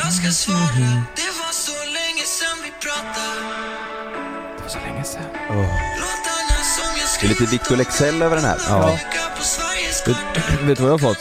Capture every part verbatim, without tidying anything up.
jag ska svara. Det var så länge sedan vi pratade. Det var så länge sedan. Oh. Låtarna som jag Det är lite Victor Lexell över den här. Ja. Vet, vet du vad jag har fått?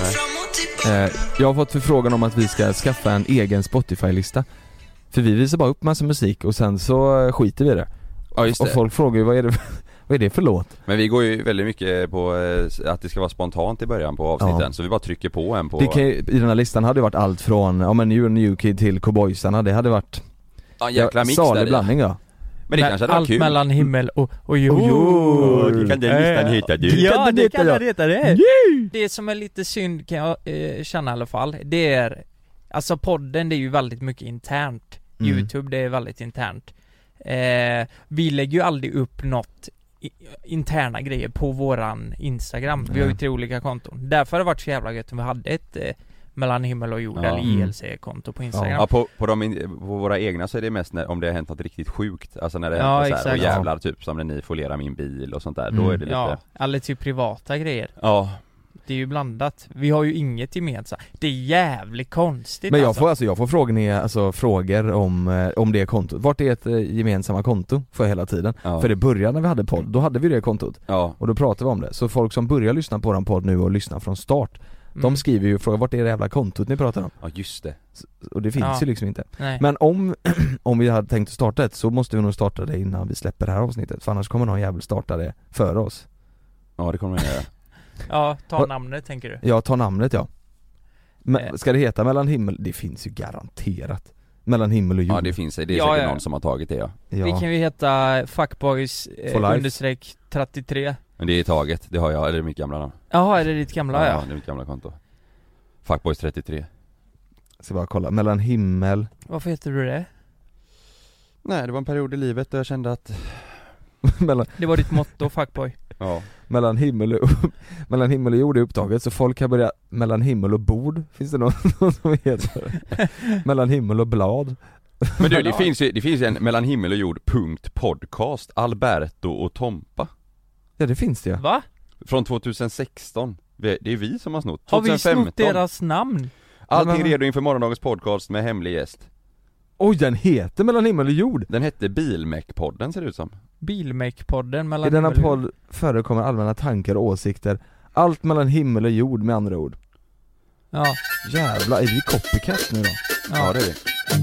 Eh, jag har fått förfrågan om att vi ska skaffa en egen Spotify-lista. För vi visar bara upp massa musik och sen så eh, skiter vi i det. Ja, just det. Och folk frågar ju, vad är det, vad är det för låt? Men vi går ju väldigt mycket på eh, att det ska vara spontant i början på avsnitten. Ja. Så vi bara trycker på en på... Det kan ju, i den här listan hade det varit allt från ja, men New New Kid till Cowboysarna. Det hade varit Ja, en jäkla mix salig där i. blandning, ja. Men det kanske hade varit allt kul. mellan himmel och, och jord. Oh, det kan den listan heta du. Ja, det kan jag. den heta det. Det som är lite synd kan jag eh, känna i alla fall. Det är, alltså podden det är ju väldigt mycket internt. Mm. YouTube det är väldigt internt. Eh, vi lägger ju aldrig upp något i, interna grejer på våran Instagram. Vi har ju tre olika konton. Därför har det varit så jävla gött om vi hade ett eh, mellan himmel och jord Ja. eller I L C-konto på Instagram. Ja, på, på, de, på våra egna så är det mest när, om det har hänt något riktigt sjukt. Alltså när det Ja, händer så här, exakt. och jävlar typ som när ni folerar min bil och sånt där. Mm. Då är det lite... Ja, eller typ privata grejer. Ja. Det är ju blandat. Vi har ju inget gemensamt. Det är jävligt konstigt. Men jag alltså. får alltså jag får frågor, ner, alltså, frågor om, eh, om det kontot. Vart är ett eh, gemensamma konto för hela tiden? Ja. För det började när vi hade podd, då hade vi det kontot. Ja. Och då pratade vi om det. Så folk som börjar lyssna på den podd nu och lyssnar från start, Mm. de skriver ju och frågar vart är det jävla kontot ni pratar om? Ja, just det. Och det finns Ja. ju liksom inte. Nej. Men om, om vi hade tänkt att starta ett så måste vi nog starta det innan vi släpper det här avsnittet. För annars kommer någon jävel starta det för oss. Ja, det kommer man göra. Ja, ta Vad- namnet tänker du. Ja, ta namnet, ja. Men, Eh. ska det heta mellan himmel? Det finns ju garanterat. Mellan himmel och jord. Ja, det finns det. Det är Ja, säkert ja. någon som har tagit det, ja. Ja. Vi kan ju heta Fuckboys For eh, life. understreck trettiotre. Men det är taget. Det har jag, eller mitt gamla namn. Jaha, är det ditt gamla? Ja, det är mitt gamla konto. Fuckboys trettiotre. Ska bara kolla. Mellan himmel. Varför heter du det? Nej, det var en period i livet där jag kände att... mellan, Det var ditt motto, Fuckboy. Ja. mellan, himmel och, mellan himmel och jord är upptaget. Så folk kan börja mellan himmel och bord. Finns det någon, någon som heter mellan himmel och blad? Men du, det finns ju, det finns ju en mellan himmel och jord punkt podcast. Alberto och Tompa. Ja, det finns det, ja. Va? Från tjugohundrasexton. Det är vi som har snott. Har vi tjugohundrafemton. snott deras namn? Allting Men- redo inför morgondagens podcast med hemlig gäst. Oj, den heter mellan himmel och jord. Den hette Bilmäck-podden, ser det ut som. Bilmäck-podden mellan I denna himmel och jord. podd förekommer allmänna tankar och åsikter. Allt mellan himmel och jord, med andra ord. Ja, Jävlar, är vi copycat nu då? Ja, det är det.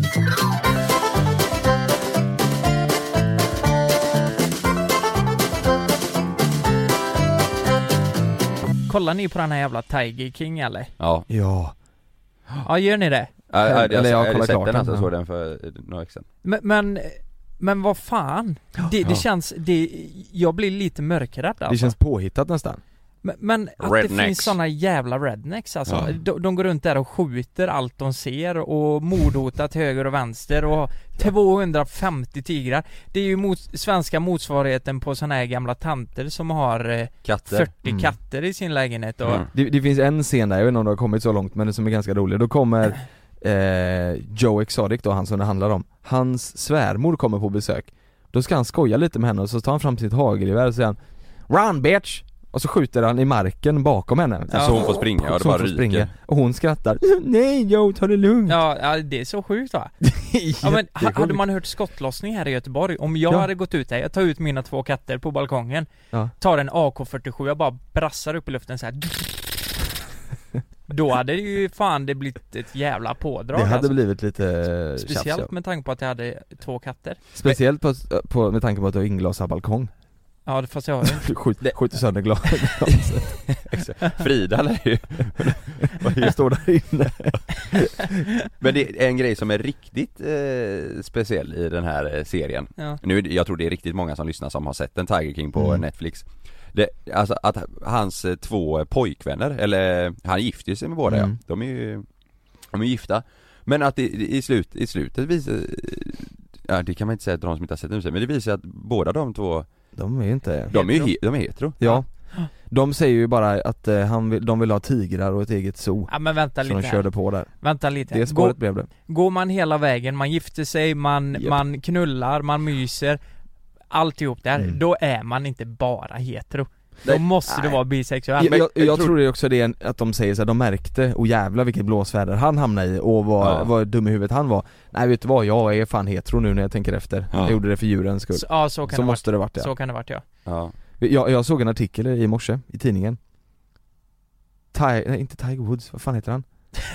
kollar ni på den här jävla Tiger King eller? Ja. Ja. Ja, gör ni det? Ja, ja, Eller jag har kollar sett klart den, den, alltså, ja. såg den för eh, några veckor sedan. Men, men, men vad fan? Det, det Ja. känns, det, jag blir lite mörkrädd alltså. Det känns påhittat nästan. Men, men att Rednecks. det finns såna jävla rednecks alltså. Ja. de, de går runt där och skjuter allt de ser och mordhotar till höger och vänster och tvåhundrafemtio tigrar. Det är ju mot, svenska motsvarigheten på såna här gamla tanter som har eh, Katter. fyrtio Mm. katter i sin lägenhet och, Mm. Det, det finns en scen där, jag vet inte om det har kommit så långt, men det som är ganska rolig. Då kommer eh, Joe Exotic då, han som det handlar om. Hans svärmor kommer på besök. Då ska han skoja lite med henne och så tar han fram sitt hagelgevär och säger han Run bitch! Och så skjuter han i marken bakom henne. Ja. Så hon får springa, ja, det Så hon bara får ryker. springa. Och hon skrattar. Nej Joe, ta det lugnt. ja, ja, det är så sjukt va? Ja, men ha, hade man hört skottlossning här i Göteborg, om jag Ja. hade gått ut där, jag tar ut mina två katter på balkongen, Ja. tar en A K fyrtiosju, jag bara brassar upp i luften så här. Då hade det ju fan det blivit ett jävla pådrag Det hade alltså. blivit lite eh, Speciellt tjafs, ja. med tanke på att jag hade två katter. Speciellt på, på, med tanke på att du har inglasad balkong. Ja, det fast jag har ju Du skjuter, skjuter sönder glas. Frida lär ju. Jag står där inne. Men det är en grej som är riktigt eh, speciell i den här eh, serien. Ja. Nu, jag tror det är riktigt många som lyssnar som har sett en Tiger King på Mm. Netflix. Det, alltså att hans eh, två pojkvänner, eller han gifte sig med båda, Mm. ja. De är ju de är gifta. Men att i, i, slut, i slutet visar, ja det kan man inte säga att de som inte har sett det, men det visar att båda de två, De är ju inte... de är ju he, de är hetero. Ja. De säger ju bara att eh, han vill, de vill ha tigrar och ett eget zoo. Ja men vänta Så de lite här. körde på där. Vänta lite. Det Gå, spåret blev det. går man hela vägen, man gifter sig, man, Japp. man knullar, man myser, alltihop där, Mm. då är man inte bara hetero. Då måste det Nej. vara bisexuell. Jag, jag, jag, jag tror- tror det också det är att de säger så här, de märkte, och jävlar vilket blåsväder han hamnade i och vad, Ja. vad dum i huvudet han var. Nej vet du vad, jag är fan hetero nu när jag tänker efter. Ja. Jag gjorde det för djurens skull. Så, ja, så kan Så det måste varit. det varit det. Så kan det varit, ja. Ja. Jag, jag såg en artikel i morse i tidningen. Ty, nej inte Tiger Woods, vad fan heter han?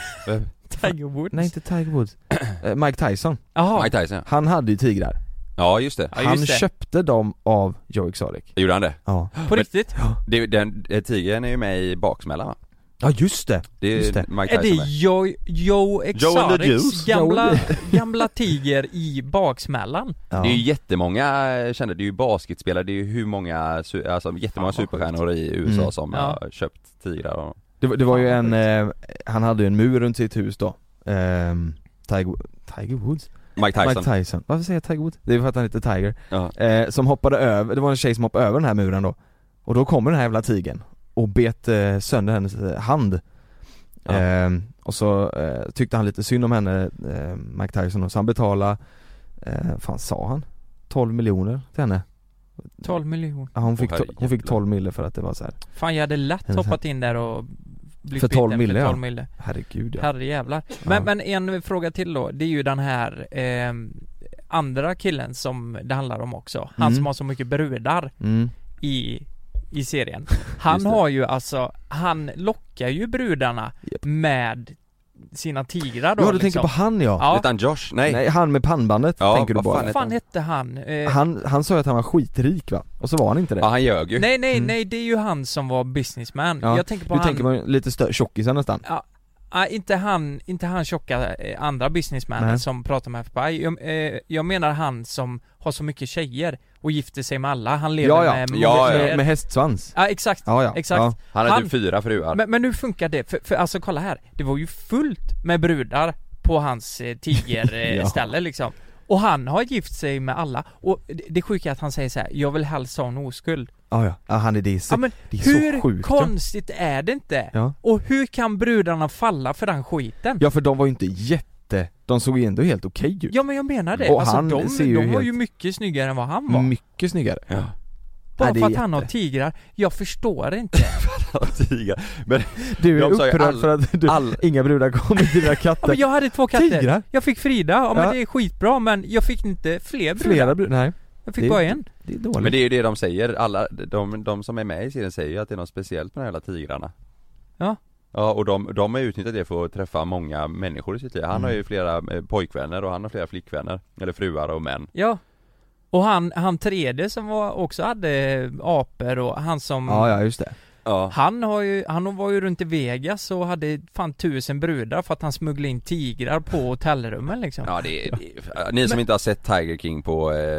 Tiger Woods. Nej inte Tiger Woods. Eh, Mike Tyson. Jaha. Mike Tyson. Han hade ju tigrar. Ja just det. Ja, just Han det. köpte dem av Joe Exotic. Gjorde han det? Ja. På riktigt? det är- den, eh, tigern är ju med i Baksmällan va? Ja just det. Det är Just det. Mike Är Tyson det med. Joe, Joe Joe and the Exotics Juice? gamla, gamla tiger i Baksmällan? Ja. Det är ju jättemånga kända, det är ju basketspelare, det är ju hur många, su- alltså jättemånga Fan, vad superstjärnor i U S A Mm. som Ja. har köpt tigrar och... Det, var- det var ju Fan, en, vad eh, han hade ju en mur runt sitt hus då. Ehm, Tiger, Tiger Woods? Mike Tyson. Mike Tyson. Varför säger jag Tiger Woods? Det är för att han heter Tiger. Ja. Eh, som hoppade över, det var en tjej som hoppade över den här muren då. Och då kommer den här jävla tigern och bet eh, sönder hennes eh, hand. Ja. Ehm, och så eh, tyckte han lite synd om henne, eh, Mike Tyson, och så han betalade, eh, fan sa han? tolv miljoner till henne. tolv miljoner. Ja, hon, fick Åh, to- hon fick herregud. tolv mille för att det var så här. Fan jag hade lätt Eller så här. hoppat in där och blivit För tolv biten mille, för ja. tolv mille. Herregud ja. Herre jävlar. Men, Ja. men en fråga till då, det är ju den här eh, andra killen som det handlar om också. Han Mm. som har så mycket brudar Mm. i, i serien. Han Just det. har ju alltså, han lockar ju brudarna Japp. med sina tigrar då Ja du liksom. tänker på han ja. Ja. Utan Josh? Nej. Nej han med pannbandet Ja, tänker du vad på. fan Vad fan hette han? Eh, Han, han sa ju att han var skitrik va? Och så var han inte det. Ja han ljög ju. nej nej Mm. nej, det är ju han som var businessman. Ja, Jag tänker på Du han. tänker man lite stö- tjockisar nästan. Ja, ah, inte han, inte han tjocka eh, andra businessmannen Nej. som pratar med F B I. Jag, eh, jag menar han som har så mycket tjejer och gifter sig med alla. Han lever Ja ja, med många Ja, ja. tjejer. Med, med hästsvans. Ja exakt, Ja ja. exakt. Ja. Han hade Han- typ fyra fruar. Men, men nu funkar det, för, för alltså kolla här. Det var ju fullt med brudar på hans eh, tigerställe eh, Ja. ställe, liksom. Och han har gift sig med alla. Och det, det sjuka är att han säger så här: jag vill helst ha en oskuld. Ja ja, ja han är det, så, Ja, men det är hur så sjukt ja. konstigt är det inte? Ja. Och hur kan brudarna falla för den skiten? Ja för de var ju inte jätte, de såg ju ändå helt okej ut. Ja men jag menar det, Och alltså han de, ser ju de var helt- ju mycket snyggare än vad han var. Mycket snyggare. Ja. Bara Nej, det för är att han har jätte- tigrar, jag förstår inte. Tigrar. Men Du är De sa ju upprörd all- för att du, all- inga brudar kommer till dina Ja, katter. men jag hade två katter, Tigrar? jag fick Frida, ja men Ja. det är skitbra, men jag fick inte fler brudar. Flera brudar, nej Jag fick det- bara en. det är dåligt. Men det är ju det de säger, alla, de, de som är med i serien säger ju att det är något speciellt med de här jävla tigrarna. Ja. Ja och de, de har utnyttjat det för att träffa många människor i sitt liv. Han Mm. har ju flera eh, pojkvänner och han har flera flickvänner, eller fruar och män. Ja. Och han, han tredje som var, också hade apor och han som Ja ja just det. Ja. Han har ju, han var ju runt i Vegas och hade fan tusen brudar för att han smugglade in tigrar på hotellrummen liksom. Ja det är, det är ni som Men- inte har sett Tiger King på eh,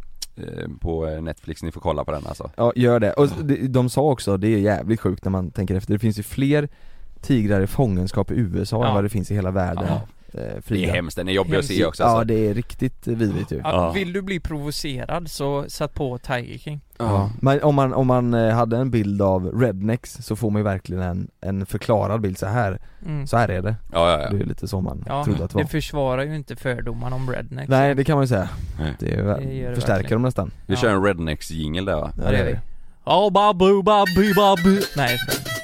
eh, på Netflix, ni får kolla på den alltså. Ja gör det. Och de, de sa också, det är jävligt sjukt när man tänker efter, det finns ju fler tigrar i fångenskap i U S A Ja. än vad det finns i hela världen. Ja. Eh, Det Frida. är hemskt, den är jobbig att se Hemskt. också alltså. Ja det är riktigt vidrigt ju. Ja, Ja. Vill du bli provocerad så sätt på Tiger King. Ja. Men om man, om man eh, hade en bild av rednecks så får man ju verkligen en, en förklarad bild, så här, Mm. så här är det. Ja ja ja. Det är lite så man Ja, trodde att det var. det försvarar ju inte fördomarna om rednecks. Nej det kan man ju säga. Nej. Det, är, Det gör det förstärker verkligen. dem nästan. Vi Ja. kör en rednecks jingle där va? Ja, det gör vi. Oh babu babu babu. Nej.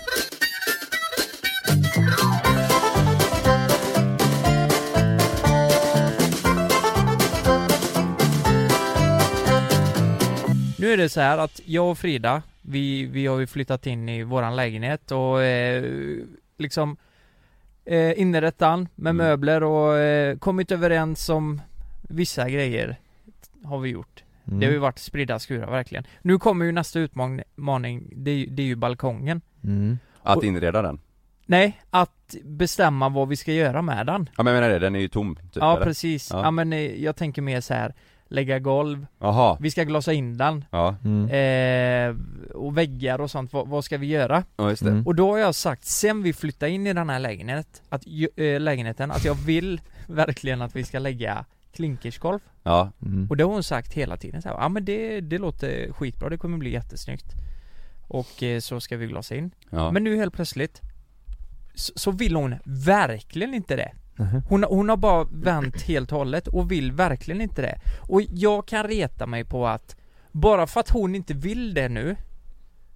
Nu är det så här att jag och Frida, vi, vi har ju flyttat in i våran lägenhet och eh, liksom eh, inrättan med Mm. möbler och eh, kommit överens om vissa grejer har vi gjort. Mm. Det har ju varit spridda skurar verkligen. Nu kommer ju nästa utmaning, det är, ju- det är ju balkongen. Mm. Att Och- inreda den? Nej, att bestämma vad vi ska göra med den. Ja men jag menar det, den är ju tom typ, Ja eller? precis, ja. Ja. men eh, jag tänker mer så här: lägga golv, Jaha, vi ska glasa in den, ja, Mm. eh, och väggar och sånt, vad, vad ska vi göra? ja just det. Mm. Och då har jag sagt, sen vi flyttar in i den här lägenhet, att, ju- eh, lägenheten, att jag vill verkligen att vi ska lägga klinkersgolv. Ja, Mm. Och det har hon sagt hela tiden så här, ja men det, det låter skitbra, det kommer bli jättesnyggt. Och eh, så ska vi glasa in. ja. Men nu helt plötsligt så, så vill hon verkligen inte det. Mhm. Hon, hon har bara vänt helt och hållet och vill verkligen inte det. Och jag kan reta mig på att bara för att hon inte vill det nu,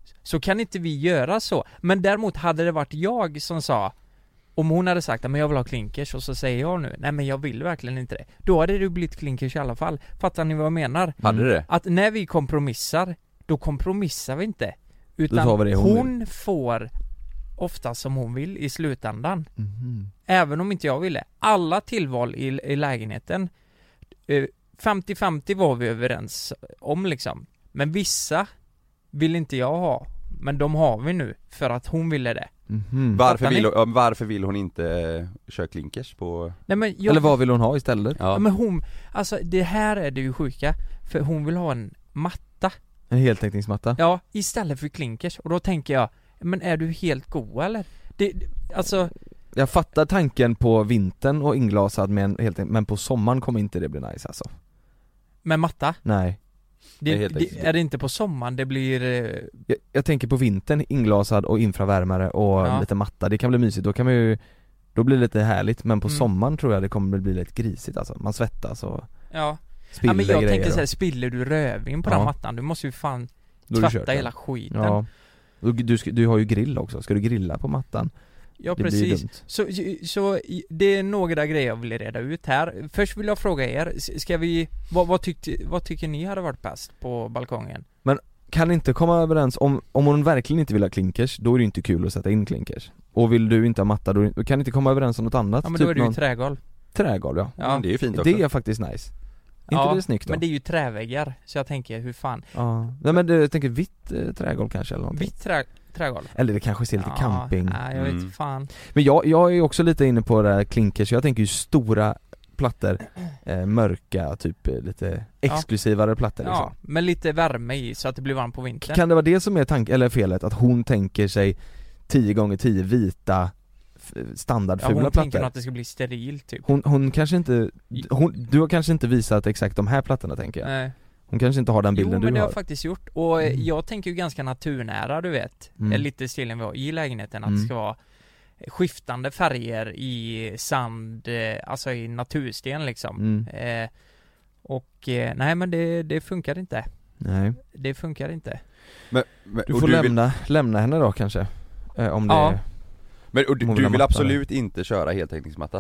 Så kan inte vi göra så. Men däremot hade det varit jag som sa, om hon hade sagt att jag vill ha klinkers, och så säger jag nu, nej men jag vill verkligen inte det. Då hade det blivit klinkers i alla fall. Fattar ni vad jag menar? Hade det? Att när vi kompromissar, då kompromissar vi inte. Utan tar vi det hon hon får ofta som hon vill i slutändan. Mhm. Även om inte jag ville. Alla tillval i, i lägenheten, eh, femtio femtio var vi överens om liksom. Men vissa vill inte jag ha. Men de har vi nu för att hon ville det. Mhm. Varför Fattar vill, ni? hon, varför vill hon inte eh, köra klinkers på... Nej, men jag, Eller vad vill hon ha istället? Ja. Ja, men hon, alltså det här är det ju sjuka. För hon vill ha en matta. En heltäckningsmatta? Ja, istället för klinkers. Och då tänker jag, men är du helt god eller? Det, det, alltså, Jag fattar tanken på vintern och inglasad med en helt, men på sommaren kommer inte det bli nice alltså. med matta. Nej. Det är Det, helt det, enkelt. är det inte på sommaren det blir... eh, Jag, jag tänker på vintern, inglasad och infravärmare och Ja. lite matta, det kan bli mysigt, då kan man ju, då blir det lite härligt, men på Mm. sommaren tror jag det kommer bli lite grisigt alltså, man svettas och Ja, spiller ja men jag grejer tänker och- så här, spiller du rövin på Ja. den mattan, du måste ju fan då är det tvätta kört, ja. hela skiten. Ja. Och du, ska, du har ju grill också, ska du grilla på mattan? Ja, Det blir ju precis. dumt. Så, så det är några grejer jag vill reda ut här. Först vill jag fråga er, ska vi, vad, vad, tyckte, vad tycker ni hade varit bäst på balkongen? Kan inte komma överens, om, om hon verkligen inte vill ha klinkers, då är det inte kul att sätta in klinkers. Och vill du inte ha matta, då då kan inte komma överens om något annat. Ja men typ då är det ju någon trägolv. trägolv, ja. Ja, Det är ju fint också. Det är faktiskt nice. ja, inte det snyggt då? men det är ju träväggar, så jag tänker, hur fan. Ja. Nej men det, jag tänker vitt eh, trägolv kanske eller någonting. Vitt trä, trägolv. Eller det kanske ser lite camping. Nej, jag vet Mm. fan. Men jag, jag är också lite inne på det här klinkers, jag tänker ju stora plattor, eh, mörka, typ eh, lite exklusivare plattor liksom. Ja, med lite värme i så att det blir varmt på vintern. Kan det vara det som är tank eller felet, att hon tänker sig tio gånger tio vita f- ja, standardfula hon tänker nog plattor? att det ska bli sterilt typ. Hon, hon kanske inte, hon, du har kanske inte visat exakt de här plattorna tänker jag. Nej. Hon kanske inte har den Jo bilden men du det har har. jag faktiskt gjort, och eh, Mm. jag tänker ju ganska naturnära, du vet. Mm. Mm. Lite stilen vi har i lägenheten, att Mm. det ska vara skiftande färger i sand, eh, alltså i natursten liksom. Mm. eh, Och eh, nej men det, det funkar inte. Nej. Det funkar inte. Men, men, Du och får du vill, lämna, lämna henne då kanske. Eh, om det Ja. är, men, och du, Hon vill du ha vill matta, absolut inte köra heltäckningsmatta?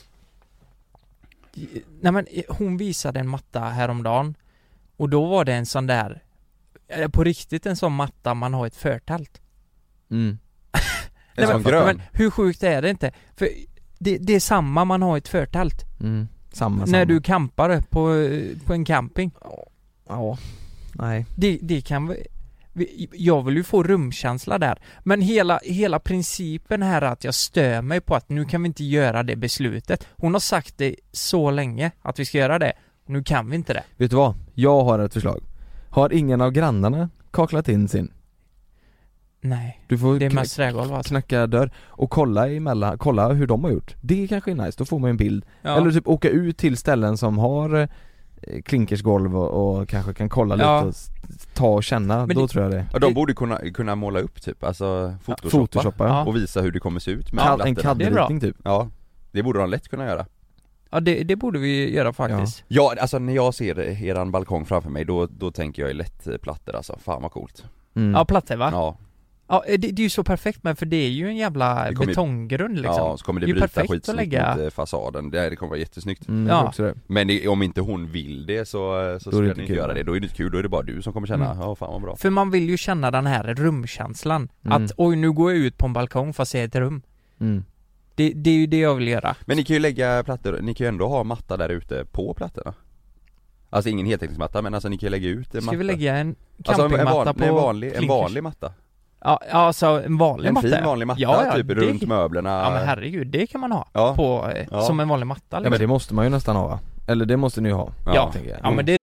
Nej men eh, hon visade en matta häromdagen, och då var det en sån där, eh, på riktigt en sån matta man har i ett förtält. mm. En sån men, grön? men hur sjukt är det inte? För det, det är samma man har i ett förtält. Mm. Samma, När samma. du campar på, på en camping. Ja. Nej. Det, det kan vi, vi- jag vill ju få rumkänsla där. Men hela, hela principen här är att jag stör mig på att nu kan vi inte göra det beslutet. Hon har sagt det så länge att vi ska göra det. Nu kan vi inte det. Vet du vad? Jag har ett förslag. Har ingen av grannarna kaklat in sin? Nej, Du får det är kn- mest trägolv alltså. knacka dörr och kolla emellan, kolla hur de har gjort. Det kanske är nice, då får man en bild. Ja. Eller typ åka ut till ställen som har eh, klinkersgolv och, och kanske kan kolla Ja. lite och s- ta och känna, Men då det- tror jag det. Ja, de borde kunna, kunna måla upp typ, alltså photoshoppa, Photoshoppa, ja. Ja. och visa hur det kommer se ut med Kall, en plattorna. Det är bra. CAD-ritning typ. Ja, det borde de lätt kunna göra. Ja, det, det borde vi göra faktiskt. Ja, alltså när jag ser eran balkong framför mig, då, då tänker jag i lätt plattor alltså, fan vad coolt. Mm. Ja, plattor va? Ja, Ja, det, det är ju så perfekt, men för det är ju en jävla Det kommer- betonggrund liksom. ja, så kommer det, Det är bryta perfekt att skitsnyggt lägga- mot eh, fasaden, det, det kommer vara jättesnyggt. Mm, jag Ja. tror också det. Men det, om inte hon vill det så, så Då är ska det ni inte inte kul. göra det, då är det inte kul, då är det bara du som kommer känna, Mm. ja fan vad bra. För man vill ju känna den här rumkänslan. Mm. Att oj, nu går jag ut på en balkong för att se ett rum. Mm. Det, det är ju det jag vill göra. Men ni kan ju lägga plattor, ni kan ju ändå ha matta där ute på plattorna. Alltså ingen heltäckningsmatta, men alltså ni kan ju lägga ut en Ska matta. vi lägga en Alltså en, en, campingmatta van, på en, vanlig, en klinkers? vanlig matta. Ja, alltså en vanlig En matta. fin vanlig matta, Ja, ja, typ det- runt möblerna. Ja men herregud, det kan man ha. Ja. På, eh, Ja. som en vanlig matta Ja liksom. men det måste man ju nästan ha va? Eller det måste ni ju ha. Ja, tänker jag. ja men det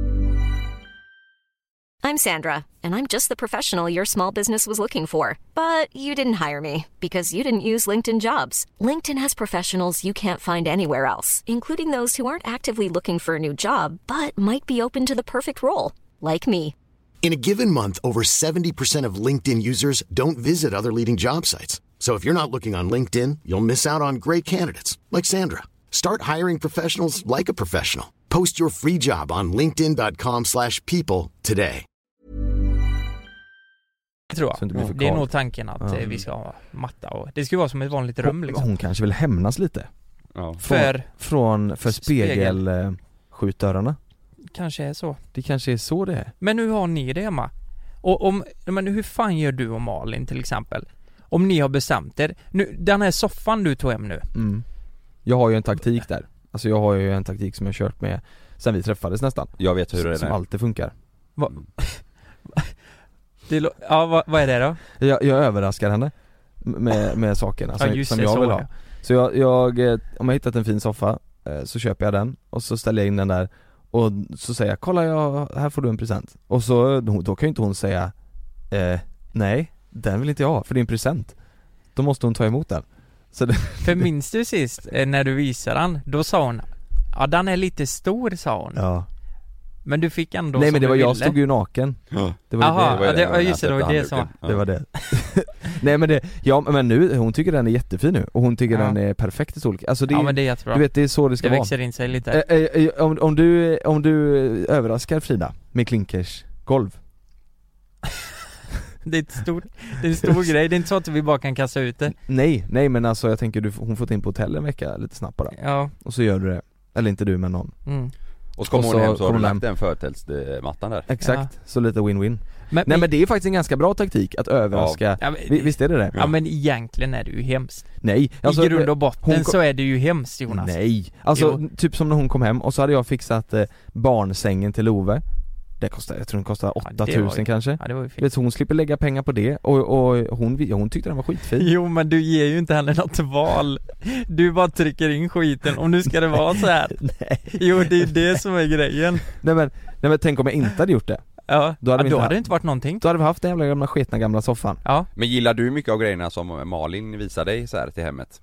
I'm Sandra, and I'm just the professional your small business was looking for. But you didn't hire me because you didn't use LinkedIn Jobs. LinkedIn has professionals you can't find anywhere else, including those who aren't actively looking for a new job, but might be open to the perfect role, like me. In a given month, over seventy percent of LinkedIn users don't visit other leading job sites. So if you're not looking on LinkedIn, you'll miss out on great candidates like Sandra. Start hiring professionals like a professional. Post your free job on linkedin dot com slash people today. tror jag. Så det, inte blir för Det är kallt. nog tanken att Ja. eh, vi ska ha matta och det ska vara som ett vanligt rum hon, liksom. hon kanske vill hämnas lite. Ja. För Från, för Spegel. spegelskjutdörrarna. kanske är så. Det kanske är så det är. Men hur har ni det hemma? Och om, men hur fan gör du och Malin till exempel? Om ni har bestämt er. Nu, den här soffan du tog hem nu. Mm. Jag har ju en taktik där. Alltså jag har ju en taktik som jag kört med sen vi träffades nästan. Jag vet hur det är. Som alltid funkar. Va? det, lo- ja, vad, vad är det då? Jag, jag överraskar henne med, med sakerna som, Ja, just som det, jag så vill är ha. det. Så jag, jag, eh, om jag hittat en fin soffa eh, så köper jag den och så ställer jag in den där och så säger jag, kolla jag, här får du en present. Och så, då kan ju inte hon säga eh, nej, den vill inte jag ha för det är en present. Då måste hon ta emot den. Så det, För minns du sist eh, när du visade den? Då sa hon, ja den är lite stor sa hon. ja. Men du fick ändå Nej som men det du var jag ville. stod ju naken. Ja. Det var ju Aha, det. ja, det, ja, just det, det var det som var. Ja. Det var det. Nej men det, ja men nu, hon tycker den är jättefin nu och hon tycker Ja. den är perfekt i storlek. Alltså det är, Ja men det är jättebra. du vet det är så det ska det vara. växer in sig lite. Eh, eh, eh, om, om, du, om du överraskar Frida med klinkers golv. Det är, ett stor, det är en stor grej, det är inte så att vi bara kan kasta ut det. Nej, nej men alltså jag tänker du, hon får in på hotell en vecka lite snabbt bara. Ja. Och så gör du det. Eller inte du men någon. Mm. Och så kommer Och hon så hem så har kommer du hon lagt den förtälsmattan där. Exakt, så lite win-win. Men, Nej men det är faktiskt en ganska bra taktik att överraska. ja, men, Vi- Visst är det det? Ja men egentligen är det ju hemskt. Nej, alltså, I grund och botten hon kom- så är det ju hemskt Jonas. Nej, alltså Jo. typ som när hon kom hem och så hade jag fixat eh, barnsängen till Love. Det kostar, jag tror den kostar Ja, det åtta tusen var ju- kanske. Ja det var ju Du fint. vet, så hon slipper lägga pengar på det och, och hon, hon tyckte den var skitfin. Jo men du ger ju inte henne något val. Du bara trycker in skiten och nu ska det vara så här. Nej. Jo det är det som är grejen. Nej men, nej men tänk om jag inte hade gjort det. Ja, Då hade ja, vi då inte hade det haft- inte varit någonting. Då hade vi haft den jävla gamla sketna gamla soffan. Ja. Men gillar du mycket av grejerna som Malin visar dig så här till hemmet?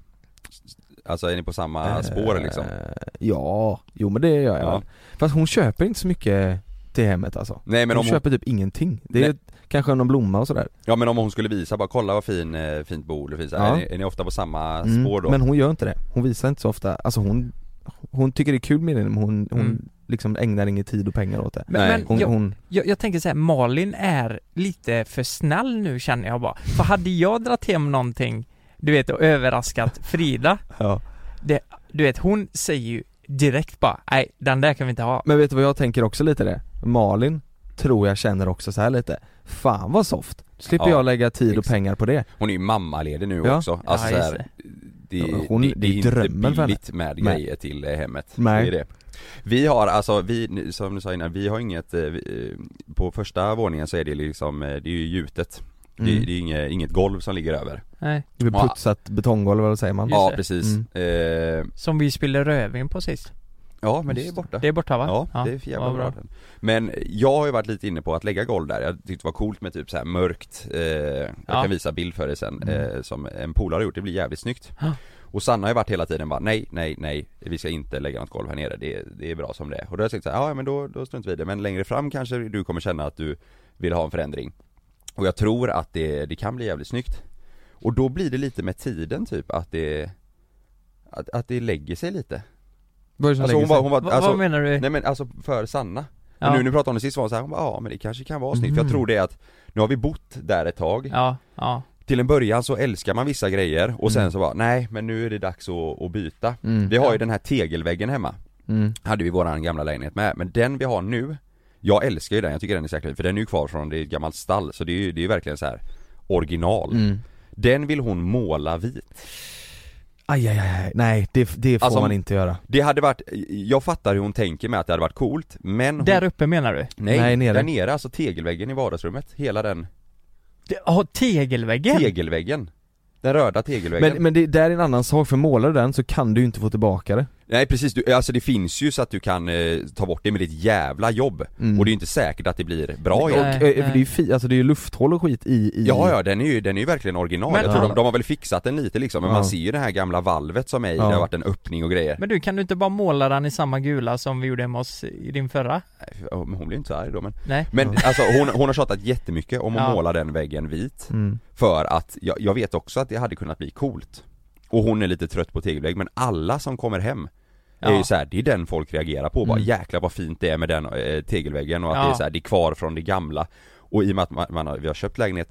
Alltså är ni på samma spår liksom? Eh, Ja, jo men det gör jag Ja. väl. Fast hon köper inte så mycket till hemmet alltså. Nej men hon om hon, köper typ ingenting. Det är Nej. kanske någon blomma och sådär. ja men om hon skulle visa, bara kolla vad fin, eh, fint bord och fint så här. Ja. Är, ni, är ni ofta på samma Mm, spår då? men hon gör inte det. Hon visar inte så ofta. Alltså hon Hon tycker det är kul med det men hon, hon Mm. liksom ägnar ingen tid och pengar åt det. Men, Nej. men Hon, jag, hon jag, jag tänker så här, Malin är lite för snäll nu känner jag bara. För hade jag dratt hem någonting, du vet, och överraskat Frida, ja. det, du vet, hon säger ju direkt bara, nej, den där kan vi inte ha. Men vet du vad jag tänker också lite det? Malin tror jag känner också så här lite. Fan vad soft. Slipper Ja, jag lägga tid och exakt. pengar på det. Hon är ju mammaledig nu Ja. också. Alltså Ja, så just här, det. det, Ja, det, hon- det, det är är inte drömmen för henne. billigt med Nej. grejer till eh, hemmet. Nej. Det är det. Vi har alltså, vi, som du sa innan, vi har inget, eh, vi, eh, på första våningen så är det liksom, eh, det är ju gjutet. Mm. Det, det är inget, inget golv som ligger över. Nej, Det blir Ja. putsat betonggolv eller vad säger man? Just Ja det. precis. Mm. Eh, som vi spelade rövin på sist. ja men det är borta. Det är borta va? Ja, det är för jävla vad bra. Men jag har ju varit lite inne på att lägga golv där. Jag tyckte det var coolt med typ så här mörkt, eh, jag Ja. kan visa bild för dig sen, Mm. eh, som en polare har gjort, det blir jävligt snyggt. Ja. Och Sanna har ju varit hela tiden bara nej, nej, nej, vi ska inte lägga något golv här nere, det, det är bra som det är. Och då har jag sagt så här, ja men då, då struntar vi i det, men längre fram kanske du kommer känna att du vill ha en förändring. Och jag tror att det, det kan bli jävligt snyggt. Och då blir det lite med tiden typ, att det, att, att det lägger sig lite. Vad är det som Alltså lägger hon var, sig? hon var, Va, alltså, vad menar du? nej men alltså för Sanna. Ja. Och nu när vi pratade om det sist var hon så här, hon bara, ja men det kanske kan vara snyggt. Mm. För jag tror det är att, nu har vi bott där ett tag. Ja, ja. Till en början så älskar man vissa grejer och sen Mm. så bara, nej men nu är det dags att, att byta. Mm. Vi har ju Ja. den här tegelväggen hemma. Mm. Hade vi våran gamla lägenhet med. Men den vi har nu, jag älskar ju den, jag tycker den är säkert, för den är ju kvar från det är ett gammalt stall. Så det är ju, det är ju verkligen så här original. Mm. Den vill hon måla vit. Aj, aj, aj, nej det, det får Alltså, man inte göra. Det hade varit, jag fattar hur hon tänker med att det hade varit coolt, men hon, Där uppe menar du? nej, Nej, nere. där nere, alltså tegelväggen i vardagsrummet, hela den Det- Ja, tegelväggen? tegelväggen. Den röda tegelväggen. Men, men det där är en annan sak, för målar du den så kan du ju inte få tillbaka det. Nej precis, du, alltså det finns ju så att du kan eh, ta bort det, med ditt jävla jobb. Mm. Och det är ju inte säkert att det blir bra Och, jobb. Nej, eh, nej. för det är ju fi, alltså det är ju lufthål och skit i, i Ja ja, den är ju, den är ju verkligen original. Men- jag tror Ja. de, de har väl fixat den lite liksom, men Ja. man ser ju det här gamla valvet som är i, Ja. det har varit en öppning och grejer. Men du, kan du inte bara måla den i samma gula som vi gjorde hemma oss i din förra? Nej, ja, men hon blir inte så arg då men Nej. Men alltså hon, hon har tjatat jättemycket om att Ja. måla den väggen vit. Mm. För att, jag, jag vet också att det hade kunnat bli coolt. Och hon är lite trött på tegelvägg, men alla som kommer hem är Ja. ju så här, det är den folk reagerar på, bara Mm. jäklar vad fint det är med den eh, tegelväggen och att Ja. det är så här, det är kvar från det gamla. Och i och med att man, man har, vi har köpt lägenheten,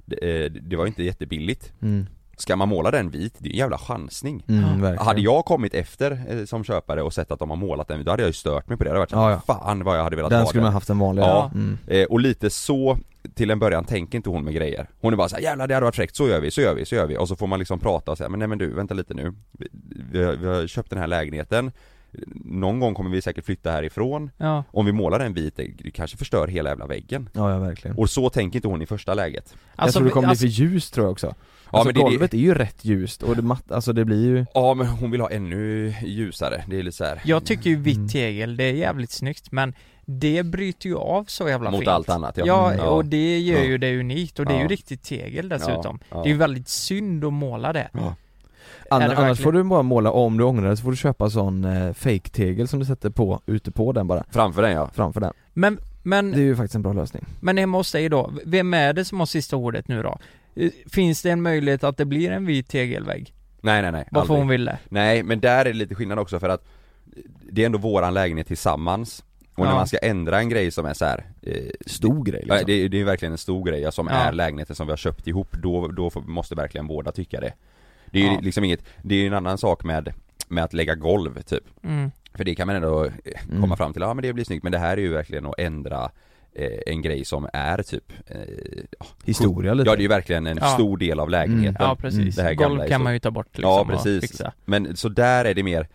det, det var inte jättebilligt. Mm. Ska man måla den vit, det är en jävla chansning. Mm, Ja. verkligen. Hade jag kommit efter eh, som köpare och sett att de har målat den, då hade jag ju stört mig på det. Det hade varit så, Ja, ja. fan vad jag hade velat Den ha skulle den. man haft en vanlig. Ja. Mm. Eh, och lite så till en början tänker inte hon med grejer. Hon är bara så här, jävlar det hade varit fräckt, så gör vi, så gör vi, så gör vi. Och så får man liksom prata och säga, men nej men du, vänta lite nu. Vi, vi, har, vi har köpt den här lägenheten. Någon gång kommer vi säkert flytta härifrån. Ja. Om vi målar en vit, det kanske förstör hela jävla väggen. Ja, ja verkligen. Och så tänker inte hon i första läget. Jag tror det kommer alltså, bli för ljust tror jag också. Ja, Alltså men det- golvet är ju rätt ljust och det matt, alltså det blir ju. Ja men hon vill ha ännu ljusare, det är lite så här. Jag tycker ju vitt Mm. tegel, det är jävligt snyggt, men det bryter ju av så jävla Mot fint. allt annat, ja. Ja, Mm. och det gör Ja. ju det unikt, och det är ju Ja. riktigt tegel dessutom. Ja, ja. Det är ju väldigt synd att måla det. Ja. Är Anna, det annars verkligen? får du bara måla, om du ångrar det så får du köpa sån eh, fake-tegel som du sätter på, ute på den bara, Framför den ja. framför den. Men, men, Det är ju faktiskt en bra lösning. men hemma hos dig då, vem är det som har sista ordet nu då? Eh, Finns det en möjlighet att det blir en vit tegelvägg? Nej nej nej. Varför aldrig. hon ville? Nej men där är det lite skillnad också för att det är ändå våran lägenhet tillsammans. Och när Ja. man ska ändra en grej som är så här, eh, Stor grej liksom. ja, det, det är verkligen en stor grej som Ja. är lägenheten som vi har köpt ihop, då, då får- måste verkligen båda tycka det. Det är ju Ja. liksom inget, det är ju en annan sak med, med att lägga golv typ. Mm. För det kan man ändå eh, komma Mm. fram till, ja men det blir snyggt, men det här är ju verkligen att ändra eh, en grej som är typ eh, ja, Historia lite. Ja det är ju verkligen en Ja. stor del av lägenheten. Ja precis, Det här gamla golv är kan så- man ju ta bort liksom, Ja och precis, fixa. men så där är det mer.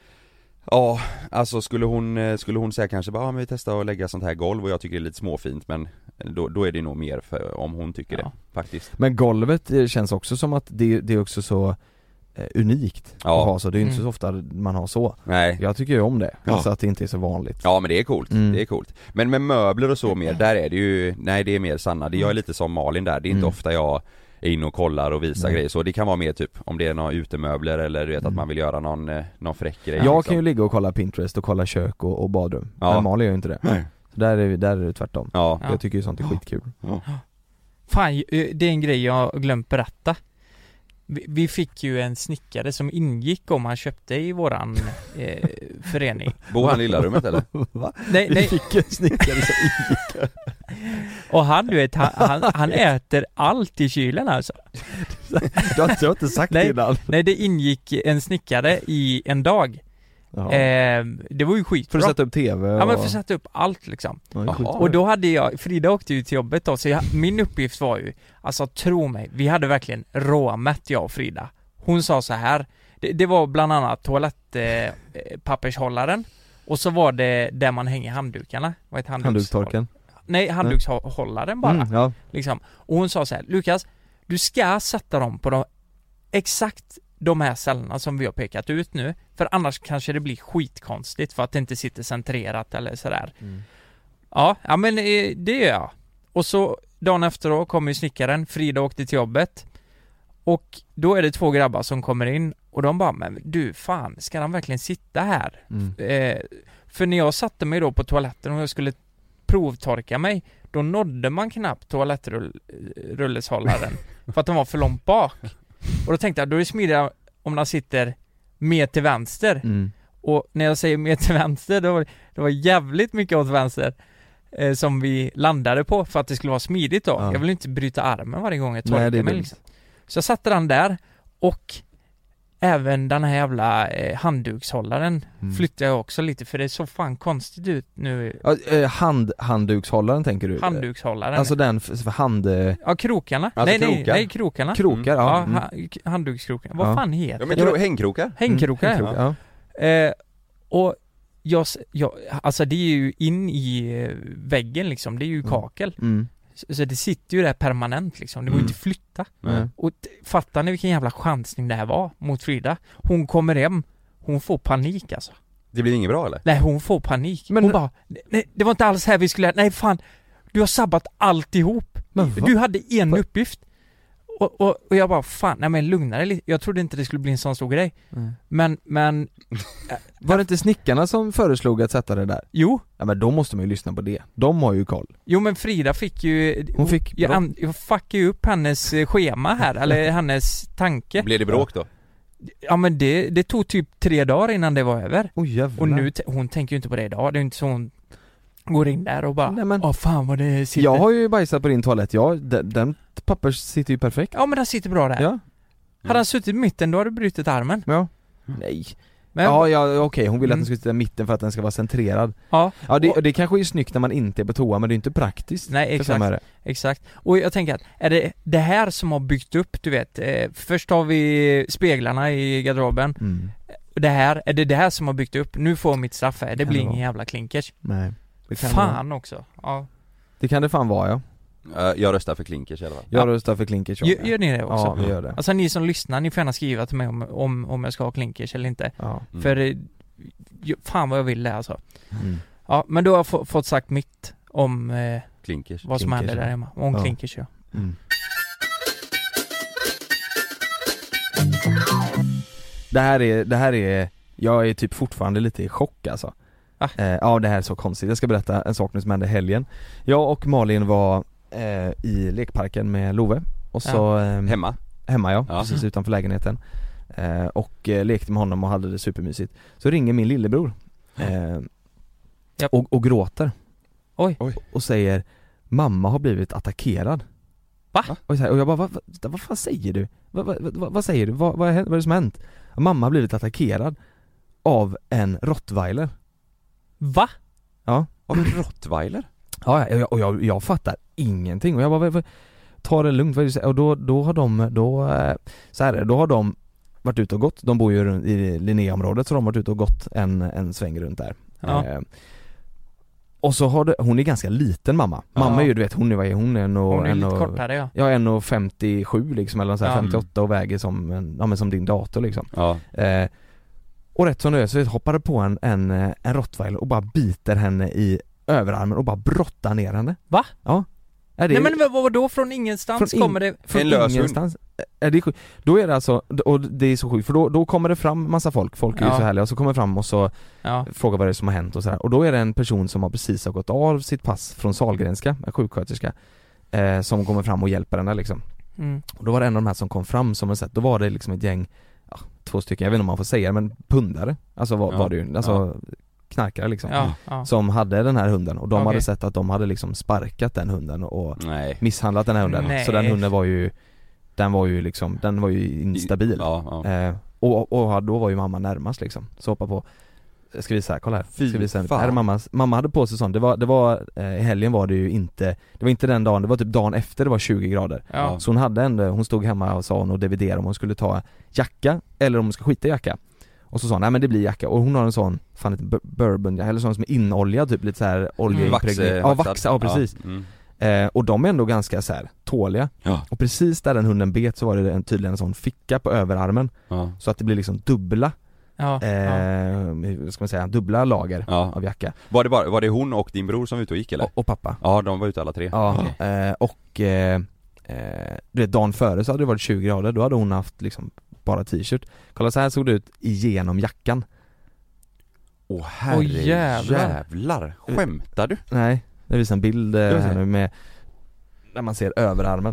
Ja, alltså skulle hon, eh, skulle hon säga kanske bara, ja men vi testar att lägga sånt här golv och jag tycker det är lite småfint, men då, då är det nog mer för om hon tycker Ja. det, faktiskt. Men golvet det känns också som att det, det är också så eh, unikt Ja. att ha så. Det är ju inte Mm. så ofta man har så. Nej. Jag tycker ju om det, Ja. alltså att det inte är så vanligt. Ja men det är coolt, Mm. det är coolt. Men med möbler och så mer, där är det ju, nej det är mer Sanna, det jag är lite som Malin där, det är inte Mm. ofta jag är inne och kollar och visar Nej. grejer så, det kan vara mer typ om det är några utemöbler eller du vet Mm. att man vill göra någon, eh, någon fräck grej Jag liksom. kan ju ligga och kolla Pinterest och kolla kök och, och badrum. Ja. Men Malin gör ju inte det. Nej. Så där är, där är det tvärtom. Ja. Ja. Jag tycker ju sånt är skitkul. Fan, eh, det är en grej jag glömt berätta. Vi, vi fick ju en snickare som ingick om han köpte i våran eh, förening. Bor han i lilla rummet eller? Va? Nej, Vi nej, fick en snickare som och han du vet, han, han, han äter allt i kylen alltså. Du har inte, jag har inte sagt Nej. det innan. Nej, det ingick en snickare i en dag. Ja. Eh, det var ju För skitbra. att sätta upp tv och... Ja men för att sätta upp allt liksom. Ja, det är Jaha. skitbra. Och då hade jag, Frida åkte ju till jobbet då, så jag, min uppgift var ju, alltså tro mig, vi hade verkligen råmätt jag och Frida. Hon sa så här, det, det var bland annat toalettpappershållaren eh, pappershållaren, och så var det där man hänger handdukarna. Vad heter handduks- Handdukstorken. Nej, handdukshållaren bara. Mm, ja. Liksom. Och hon sa så här, Lukas, du ska sätta dem på de, exakt de här cellerna som vi har pekat ut nu, för annars kanske det blir skitkonstigt för att det inte sitter centrerat eller sådär. Mm. Ja, ja men eh, det gör jag. Och så dagen efter då kommer ju snickaren, Frida åkte till jobbet, och då är det två grabbar som kommer in och de bara, men du fan, ska han verkligen sitta här? Mm. Eh, för när jag satte mig då på toaletten och jag skulle provtorka mig, då nådde man knappt toalettrulleshållaren för att den var för långt bak. Och då tänkte jag, då är det smidigare om den sitter mer till vänster. Mm. Och när jag säger mer till vänster, då var det var jävligt mycket åt vänster eh, som vi landade på för att det skulle vara smidigt då. Ja. Jag vill inte bryta armen varje gång jag Nej, torkar det är mig dumt. liksom. Så jag satte den där, och även den här jävla eh, handdukshållaren Mm. flyttade jag också lite, för det såg fan konstigt ut nu. Ja, eh, hand, handdukshållaren tänker du? Handdukshållaren. Alltså den för, för hand... eh, Ja, krokarna. Alltså nej, nej, krokar. nej, krokarna. Krokar, ja. Ja, Mm. ha, k- handdukskrokarna. Vad Ja. fan heter Ja men det? kro- hängkrokar? Hängkrokar, Mm, ja. ja. Eh, och jag, s- jag, alltså det är ju in i eh, väggen liksom, det är ju Mm. kakel. Mm. Så, så det sitter ju där permanent liksom, det går ju Mm. inte flytta. Nej. Och t- fattar ni vilken jävla chansning det här var mot Frida? Hon kommer hem, hon får panik alltså. Det blir inget bra eller? Nej, hon får panik. Men- hon bara, nej, det var inte alls här vi skulle, nej fan, du har sabbat alltihop. Men va? Du hade en Va? uppgift. Och, och, och jag bara, fan, nej men lugna dig lite. Jag trodde inte det skulle bli en sån stor grej. Mm. Men, men, Var det inte snickarna som föreslog att sätta det där? jo. Ja men då måste man ju lyssna på det. De har ju koll. Jo men Frida fick ju, Hon fick jag, bra- an, jag fuckade ju upp hennes eh, schema här, eller hennes tanke. Blir det bråk då? Ja men det, det tog typ tre dagar innan det var över. Oj oh, jävlar. Och nu, t- hon tänker ju inte på det idag, det är ju inte så hon Går in där och bara, Nej, men- åh fan vad det sitter. Jag har ju bajsat på din toalett, ja, den, den papper sitter ju perfekt. Ja men den sitter bra där. Ja. Hade han suttit i mitten då hade du brutit armen. Ja. Nej. Men, Ja, ja okej, hon vill att Mm. den ska sitta i mitten för att den ska vara centrerad. ja. Ja, det, Och- och det kanske är snyggt när man inte är på toa, men det är inte praktiskt. Nej, för exakt. samma är det. Exakt. Och jag tänker att, är det det här som har byggt upp, du vet, eh, först har vi speglarna i garderoben. Mm. Det här, är det det här som har byggt upp? Nu får mitt straff här, det Kan blir det ingen vara. jävla klinkers. Nej. Det kan, det, Fan också. Ja. det kan det fan vara, ja. Eh, Jag röstar för klinkers i alla fall. Jag Ja. röstar för klinkers. Gör, gör ni det också? Ja, vi gör det. Alltså ni som lyssnar, ni får gärna skriva till mig om, om, om jag ska ha klinkers eller inte. Ja. Mm. För eh, ju- fan vad jag vill det alltså. Mm. Ja, men då har jag få, fått sagt mitt om eh, Klinkers. vad som Klinkers, händer ja. där hemma. Om Ja. klinkers, ja. Mm. Det här är, det här är, jag är typ fortfarande lite i chock alltså. Ah. Eh, ja, det här är så konstigt. Jag ska berätta en sak nu som hände i helgen. Jag och Malin var eh, i lekparken med Love. Och så eh, Hemma? hemma ja, Ja. precis utanför lägenheten. Eh, och eh, lekte med honom och hade det supermysigt. Så ringer min lillebror eh, Japp. och, och gråter. Oj. Och, och säger, mamma har blivit attackerad. Va? Och, så här, och jag bara, vad, vad, vad fan säger du? Vad, vad, vad, vad säger du? Vad, vad, är, vad är det som har hänt? Mamma har blivit attackerad av en rottweiler. Va? Ja. Av en rottweiler? Ja, och jag, och jag, jag fattar ingenting. Och jag bara, vad, vad, ta det lugnt. Vad är det du säger? Och då, då har de, då, eh, så här är det, då har de varit ute och gått. De bor ju runt i Linnéområdet, så de har varit ute och gått en, en sväng runt där. Ja. Eh, och så har det, hon är ganska liten mamma. Mamma Ja. är ju, du vet, hon är, vad är hon? En och, Hon är en lite och, kortare, ja. Ja, en och femtiosju liksom, eller så här Ja. femtioåtta och väger som, en, ja, men som din dator liksom. Ja. Eh, och rätt som det är så hoppar det på en, en, en rottweiler och bara biter henne i överarmen och bara brottar ner henne. Va? Ja. Är det, Nej men vad, vad då från ingenstans Från in- kommer det? från En lös hund. ingenstans. Är det, sjukt? Då är det alltså, och det är så sjukt, för då, då kommer det fram massa folk, folk är ju Ja. så härliga, och så kommer det fram och så Ja. frågar vad det är som har hänt och så här. Och då är det en person som har precis har gått av sitt pass från Sahlgrenska, en sjuksköterska, eh, som kommer fram och hjälper henne liksom. Mm. Och då var det en av de här som kom fram som har sett, då var det liksom ett gäng, ja, två stycken, jag vet inte om man får säga det, men pundare, alltså var, Ja. var det ju, alltså knarkare liksom, Ja, ja. som hade den här hunden, och de Okej. hade sett att de hade liksom sparkat den hunden och Nej. misshandlat den här hunden, Nej. så den hunden var ju, den var ju liksom, den var ju instabil. Ja, ja. Eh, och, och då var ju mamma närmast liksom, så hoppa på. Jag ska visa här, kolla här. Fy Ska visa här. fan. Här är mammas, mamma hade på sig sånt, det var, det var eh, i helgen var det ju inte, det var inte den dagen, det var typ dagen efter det var tjugo grader. Ja. Så hon hade ändå, hon stod hemma och sa hon och dividerade om hon skulle ta jacka eller om hon ska skita i jacka. Och så sa hon, nej men det blir jacka, och hon har en sån, fan ett bur- bourbon, eller sån som är inoljad typ, lite såhär oljeimpregnerad. Vax, Ja, vax, ja precis. Ja. Mm. Eh, och de är ändå ganska så här tåliga. Ja. Och precis där den hunden bet så var det en, tydligen en sån ficka på överarmen, Ja. så att det blir liksom dubbla, Ja. eh, Ja. vad ska man säga, dubbla lager Ja. av jacka. Var det bara, var det hon och din bror som var ute och gick eller? Och, och pappa. Ja, de var ute alla tre. Ja, eh, och eh, eh, du vet, dagen före så hade det varit tjugo grader, då hade hon haft liksom bara t-shirt. Kolla, så här såg det ut igenom jackan. Åh herre Åh, jävlar. jävlar. Skämtar du? Nej, det visar en bild eh, Jag här ser. nu med, där man ser överarmen.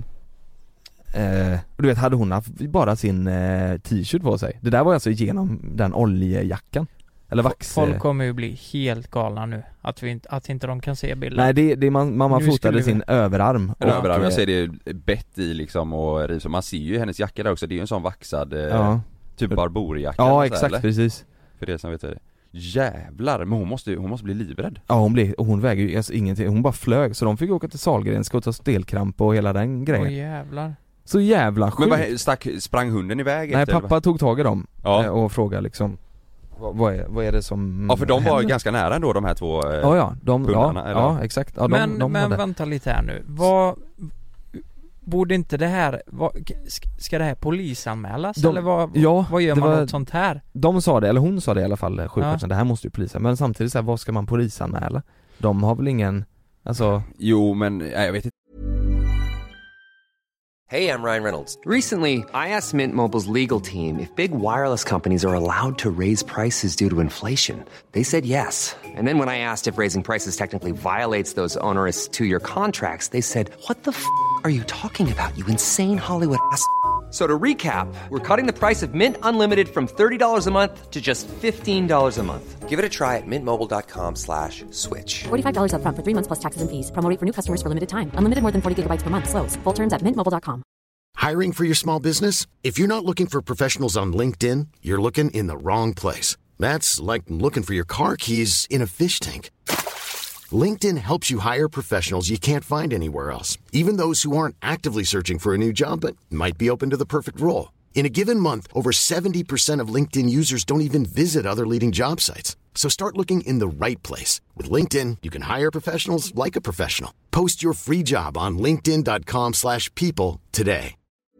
Eh, och du vet, hade hon haft bara sin eh, t-shirt på sig. Det där var alltså igenom den oljejackan. Eller vax. Folk kommer ju bli helt galna nu, att, vi inte, att inte de kan se bilden. Nej, det, det man, mamma Nu fotade skulle vi- sin överarm. Och överarm, jag eh, ser det bett i liksom och riv, så man ser ju hennes jacka där också, det är ju en sån vaxad eh, Ja, typ barborjacka ja eller så här, exakt, eller? precis. För det som vet det. Jävlar, men hon måste ju- hon måste bli livrädd. Ja, hon blev, och hon väger ju alltså ingenting, hon bara flög, så de fick åka till Sahlgrenska och ta stelkramp och hela den grejen. Åh jävlar. Så jävla Men sjukt. vad, stack, sprang hunden iväg Nej, efter? pappa tog tag i dem Ja. eh, och frågade liksom, vad, vad, är, vad är det som Ja, för de var händer? ganska nära ändå, de här två eh, Ja, ja, de, pundarna, ja, eller? ja exakt, ja, de, men de men hade. vänta lite här nu. Vad... Borde inte det här... Vad, sk- ska det här polisanmälas? De- eller vad, ja, vad gör det man var- åt sånt här? De sa det, eller hon sa det i alla fall, sjuksköterskan, det här måste ju polisen, men samtidigt så här, vad ska man polisanmäla? De har väl ingen, alltså, Jo men, nej, jag vet inte. Hey, I'm Ryan Reynolds. Recently, I asked Mint Mobile's legal team if big wireless companies are allowed to raise prices due to inflation. They said yes. And then when I asked if raising prices technically violates those onerous two-year contracts, they said, "What the f*** are you talking about, you insane Hollywood ass?" So to recap, we're cutting the price of Mint Unlimited from thirty dollars a month to just fifteen dollars a month. Give it a try at mintmobile.com slash switch. forty-five dollars up front for three months plus taxes and fees. Promo rate for new customers for limited time. Unlimited more than forty gigabytes per month. Slows full terms at mint mobile dot com. Hiring for your small business? If you're not looking for professionals on LinkedIn, you're looking in the wrong place. That's like looking for your car keys in a fish tank. LinkedIn helps you hire professionals you can't find anywhere else, even those who aren't actively searching for a new job but might be open to the perfect role. In a given month, over seventy percent of LinkedIn users don't even visit other leading job sites. So start looking in the right place. With LinkedIn, you can hire professionals like a professional. Post your free job on linkedin dot com slash people today.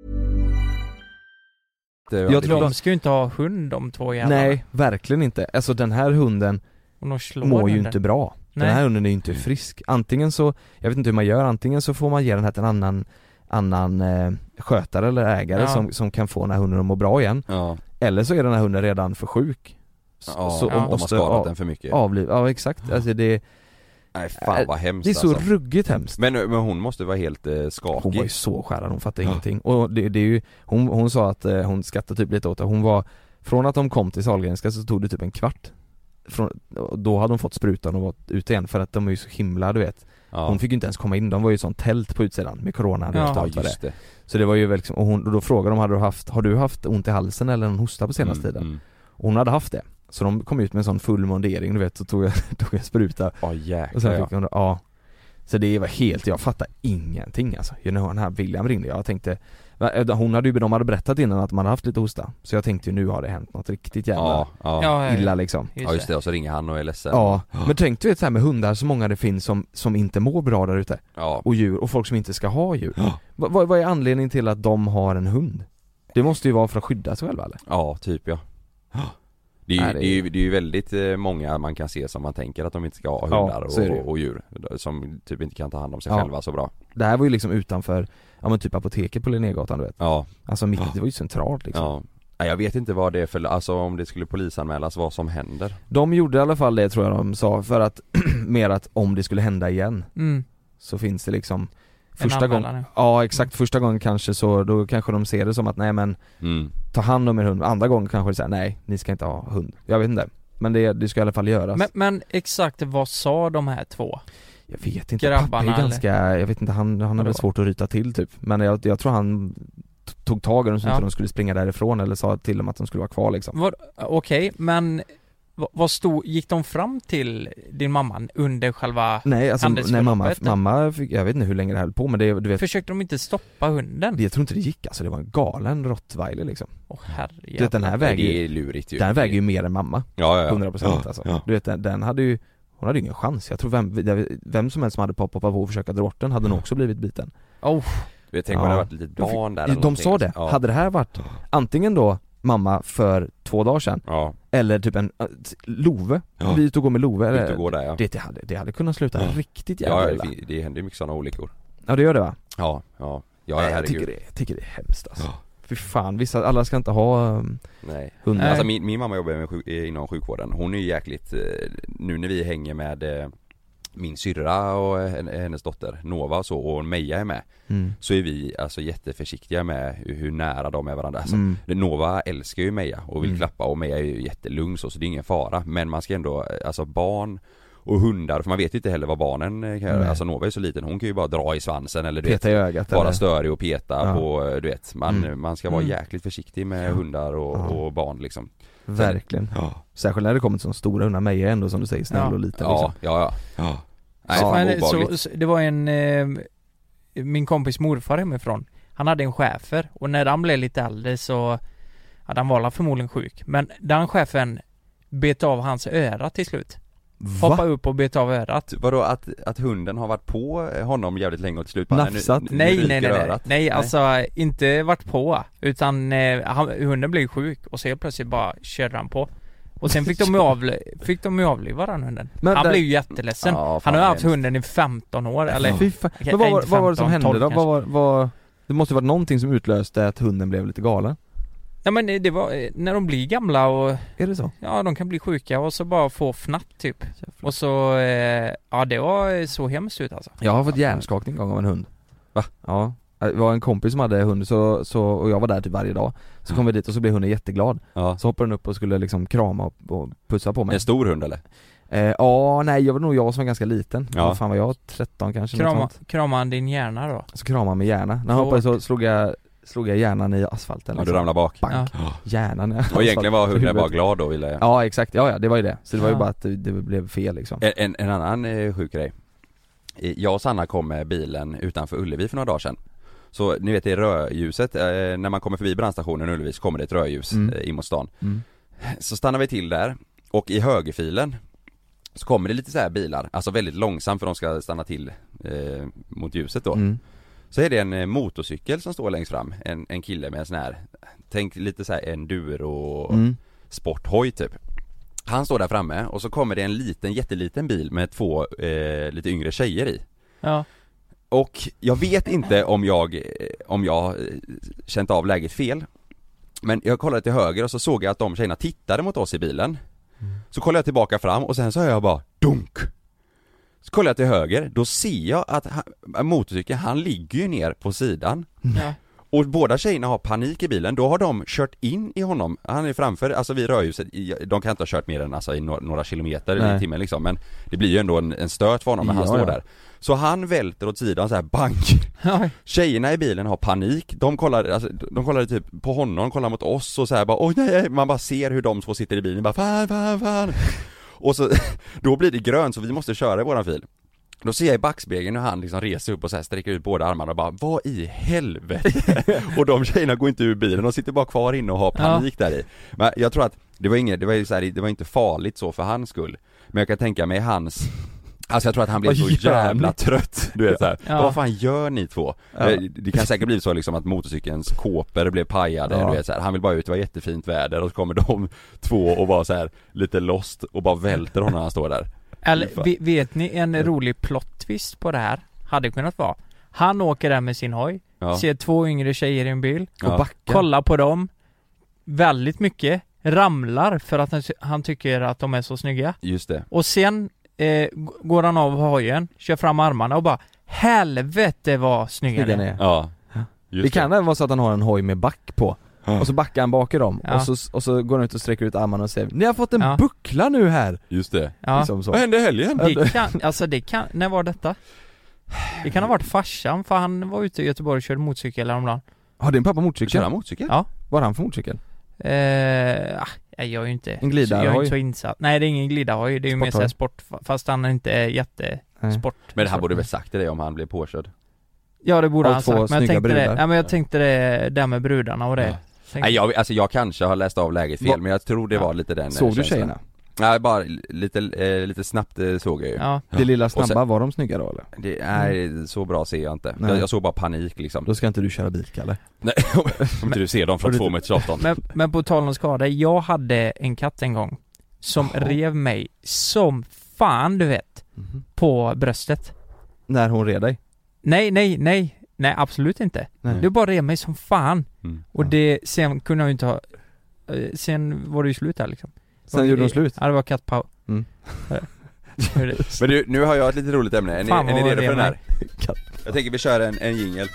Jag tror De ska ju inte ha hund, de två jävlarna. Nej, verkligen inte. Alltså den här hunden Och de slår mår ju hunden. inte bra. Nej. Den här hunden är ju inte frisk. Antingen så, jag vet inte hur man gör, antingen så får man ge den här till en annan annan eh, skötare eller ägare Ja. som, som kan få den här hunden att må bra igen. Ja, Eller så är den här hunden redan för sjuk. Så, ja, så de de har måste skadat av, den för mycket. avliv. Ja, exakt. Alltså det, Nej fan vad hemskt det är så alltså. ruggigt hemskt. Men, men hon måste vara helt eh, skakig. Hon var ju så skärrad, hon fattade Ja. ingenting. Och det, det är ju, hon, hon sa att eh, hon skattade typ lite åt det. Hon var, från att de kom till Sahlgrenska så tog det typ en kvart. Från, då hade hon fått sprutan och varit ute igen för att de är ju så himla, du vet. Ja. Hon fick ju inte ens komma in, de var ju sån tält på utsidan med corona. Ja, och allt vad just det. det. Så det var ju väl liksom, och, hon, och då frågade de, hade du haft, har du haft ont i halsen eller en hosta på senaste Mm, tiden? mm. Och hon hade haft det. Så de kom ut med en sån full mundering, du vet, så tog jag, tog jag spruta. Ja Och jäklar sen ja. fick hon, ja. Så det var helt, jag fattar ingenting alltså. You know, den här William ringde, jag tänkte, hon hade ju, de hade berättat innan att man hade haft lite hosta. Så jag tänkte ju, nu har det hänt något riktigt jävla Ja, ja. Ja, ja, illa liksom. Ja just det, och så ringer han och är ledsen. Ja, men tänk du vet så här med hundar, så många det finns som, som inte mår bra där ute. Ja. Och djur, och folk som inte ska ha djur. Ja. Va, vad, vad är anledningen till att de har en hund? Det måste ju vara för att skydda sig själva eller? Ja, typ ja. Det är, ju, Nej, det, det är är- ju, det är ju väldigt eh, många man kan se som man tänker att de inte ska ha Ja, hundar så är det ju. och, och djur som typ inte kan ta hand om sig Ja. själva så bra. Det här var ju liksom utanför, ja men typ apoteket på Linnégatan, du vet. Ja, Alltså mitt, Ja. det var ju centralt liksom. ja. Nej, jag vet inte vad det är för, alltså om det skulle polisanmälas vad som händer. De gjorde i alla fall det, tror jag de sa, för att mer att om det skulle hända igen Mm. så finns det liksom första anmälan, gången, ja. ja exakt, första gången kanske så, då kanske de ser det som att nej men Mm. ta hand om er hund. Andra gången kanske det säger nej, ni ska inte ha hund. Jag vet inte. Men det, det ska i alla fall göras. Men, men exakt vad sa de här två? jag vet inte, grabbarna, pappa är ganska, jag vet inte, han, han har väl Vadå? svårt att ryta till typ. Men jag, jag tror han t- tog tag i dem så Ja. inte de skulle springa därifrån eller sa till dem att de skulle vara kvar liksom. Vad- Okej, men vad, vad stod, gick de fram till din mamma under själva... Nej alltså, nej mamma, Händelseförloppet? mamma fick, jag vet inte hur länge det höll på men det, du vet, Försökte de inte stoppa hunden? jag tror inte det gick alltså, det var en galen rottweiler liksom. Åh Du herrejävlar. vet den här Nej, väger det ju, är lurigt ju. den väger ju mer än mamma. Ja, ja, ja. hundra procent Ja, alltså. ja. Du vet den, den hade ju, hon hade ingen chans. Jag tror vem, vem som helst som hade poppat på och försöka dra bort den hade nog också blivit biten. Oh, Jag tänker Ja. om det hade varit ett litet barn där eller De någonting, sa det, liksom. Ja. hade det här varit antingen då mamma för två dagar sedan Ja, eller typ en äh, Love, Ja. vi är ute och går med Love ut eller, och gå där ja. det, det, hade, det hade kunnat sluta Ja. riktigt Ja, jävla det, illa. fin- det händer ju mycket sådana olyckor. Ja det gör det va? Ja, ja. Ja, Nej, jag, herregud. tycker det, jag tycker det är hemskt alltså. Ja. Fy fan, vissa, alla ska inte ha um, Nej. hundar. Nej. Alltså min, min mamma jobbar med sjuk, inom sjukvården. Hon är ju jäkligt, eh, nu när vi hänger med eh, min syrra och hen- hennes dotter Nova och så, och Meja är med, Mm. så är vi alltså jätteförsiktiga med hur, hur nära de är varandra. Alltså, Mm. Nova älskar ju Meja och vill Mm. klappa, och Meja är ju jättelugn så, så det är ingen fara. Men man ska ändå, alltså barn och hundar, för man vet ju inte heller vad barnen kan göra. Nej. Alltså Nova är så liten, hon kan ju bara dra i svansen eller du vet, Peta i ögat vara eller? störig och peta Ja. på, du vet, man, Mm. man ska vara Mm. jäkligt försiktig med Ja. hundar och, Ja. och barn liksom. Verkligen. Ja. Särskilt när det kommer till sådana stora hundar. Mig är ändå som du säger snäll Ja. och liten Ja, liksom. ja, ja. ja. Nej, Ja, fan men, obehagligt. så, så, det var en, eh, min kompis morfar hemifrån, han hade en schäfer och när han blev lite äldre så hade han var förmodligen sjuk. Men den chefen bet av hans öra till slut. Hoppa upp och bet av örat. Vadå, att, att hunden har varit på honom jävligt länge och till slut bara, Nafsat? nu, nu Nej, ryker nej, nej, nej, örat. nej, alltså inte varit på, utan eh, han, hunden blev sjuk och så helt plötsligt bara körde han på. Och sen fick de ju avli- fick de ju avliva den hunden. Men han där- blev ju jätteledsen. Ja, fan, han har vad haft hemskt. hunden i femton år, eller? Fy fan. Okej, Men vad var, inte vad var det som femton, hände då? tolv Vad var, vad, det måste varit någonting som utlöste att hunden blev lite galen. Ja men det var eh, när de blir gamla och Är det så? ja, de kan bli sjuka och så bara få fnatt typ. Och så, eh, ja det var så hemskt ut alltså. Jag har fått hjärnskakning en gång av en hund. Va? Ja. det var en kompis som hade hund så, så, och jag var där typ varje dag. Så kom vi dit och så blev hunden jätteglad. Ja. Så hoppade den upp och skulle liksom krama och, och pussa på mig. En stor hund eller? Eh, ja, nej, jag var nog jag som var ganska liten. Ja. Vad fan var jag? tretton kanske. Krama, krama han din hjärna då? Så kramade han med hjärna. När han hoppade så slog jag, slog jag hjärnan i asfalten. Ja, liksom. du ramlade bak. Bank. Ja. Hjärnan i Och egentligen var hunden huvudet. bara glad då, ville jag. Ja, exakt. Ja, ja, det var ju det. Så det var ju Ja. bara att det, det blev fel liksom. En, en, en annan eh, sjuk grej. Jag och Sanna kom med bilen utanför Ullevi för några dagar sedan. Så ni vet det rödljuset, eh, när man kommer förbi brandstationen Ullevi så kommer det ett rödljus Mm. eh, in mot stan. Mm. Så stannar vi till där och i högerfilen så kommer det lite så här bilar, alltså väldigt långsamt för de ska stanna till eh, mot ljuset då. Mm. Så är det en eh, motorcykel som står längst fram, en, en kille med en sån här, tänk lite så här enduro Mm. sporthoj typ. Han står där framme och så kommer det en liten, jätteliten bil med två eh, lite yngre tjejer i. Ja. Och jag vet inte om jag, om jag känt av läget fel. Men jag kollade till höger och så såg jag att de tjejerna tittade mot oss i bilen. Mm. Så kollade jag tillbaka fram och sen så hör jag bara dunk. Så kollar jag till höger, då ser jag att han, motorcykeln, han ligger ju ner på sidan. Ja. Och båda tjejerna har panik i bilen, då har de kört in i honom. Han är framför, alltså vid rödljuset, de kan inte ha kört mer än alltså, i några, några kilometer Nej. i timmen liksom. Men det blir ju ändå en, en stöt för honom när han Ja, står ja. där. Så han välter åt sidan så här, bank. Ja. Tjejerna i bilen har panik, de kollar, alltså, de kollar typ på honom, kollar mot oss och så här bara, oj nej, man bara ser hur de två sitter i bilen, bara fan, fan, fan. Och så, då blir det grönt så vi måste köra i våran fil. Då ser jag i backspegeln hur han liksom reser upp och så här sträcker ut båda armarna och bara, vad i helvete? Och de tjejerna går inte ur bilen, de sitter bara kvar inne och har panik ja. där i. Men jag tror att det var inget, det var ju så här, det var inte farligt så för hans skull. Men jag kan tänka mig hans, alltså jag tror att han blev så jävla trött. Du vet så här, Ja. vad fan gör ni två? Ja. Det kan säkert bli så liksom att motorcykelns kåpor blev pajade, Ja. du vet så här, han vill bara ut, det var jättefint väder och så kommer de två och bara så här lite lost och bara välter honom när han står där. Eller ve- vet ni en rolig plot twist på det här? Hade kunnat vara. Han åker där med sin hoj, Ja. ser två yngre tjejer i en bil, Och Ja. backa. kollar på dem väldigt mycket, ramlar för att han, han tycker att de är så snygga. Just det. Och sen eh, g- går han av hojen, kör fram armarna och bara, helvete vad snygga Den det är. är. Ja. Just Det kan även vara så att han har en hoj med back på. Ja. Och så backar han bak i dem. Ja. Och, så, och så går han ut och sträcker ut armarna och säger, ni har fått en Ja. buckla nu här. Just det. Ja. Liksom så. Vad hände i helgen? Det kan, alltså det kan, när var detta? Det kan ha varit farsan, för han var ute i Göteborg och körde motorcykel häromdagen. Har din pappa Kör motorcykel? han motorcykel? Ja. Vad har han för motorcykel? Eh, ah, jag är ju inte En glidahoj? Jag är inte så insatt. Nej, det är ingen glidahoj, det är ju mer Sporthoj? såhär sport, fast han är inte jättesport. Nej. Men han borde väl sagt det om han blev påkörd. Ja, det borde Av han två sagt, men jag snygga tänkte det, brudar. nej, men jag tänkte det där med brudarna och det. Ja. Tänkte, Nej, jag, alltså jag kanske har läst av läget fel, Va? men jag tror det Ja. var lite den eh, Såg du känslan. tjejerna? Nej, bara lite, eh, lite snabbt eh, såg jag ju. ja. Det lilla Och snabba, sen- var de snygga då eller? Det är så bra ser jag inte. Nej. Jag, jag såg bara panik liksom. Då ska inte du köra bil, Kalle. Nej, om inte du ser dem från två meters avstånd. Men, men på tal om skada, jag hade en katt en gång som Jaha. rev mig som fan, du vet, Mhm. på bröstet. När hon red dig? Nej, nej, nej, nej absolut inte. Nej. Det bara rev mig som fan. Mm. Och det, sen kunde jag ju inte ha, eh, sen var det ju slut där liksom. Sen gjorde de slut? Ja, det var kattpau. Mm. Men du, nu har jag ett lite roligt ämne. Är ni, Fan, är ni vad redo för det den här? Katt. Jag tänker vi kör en, en jingle.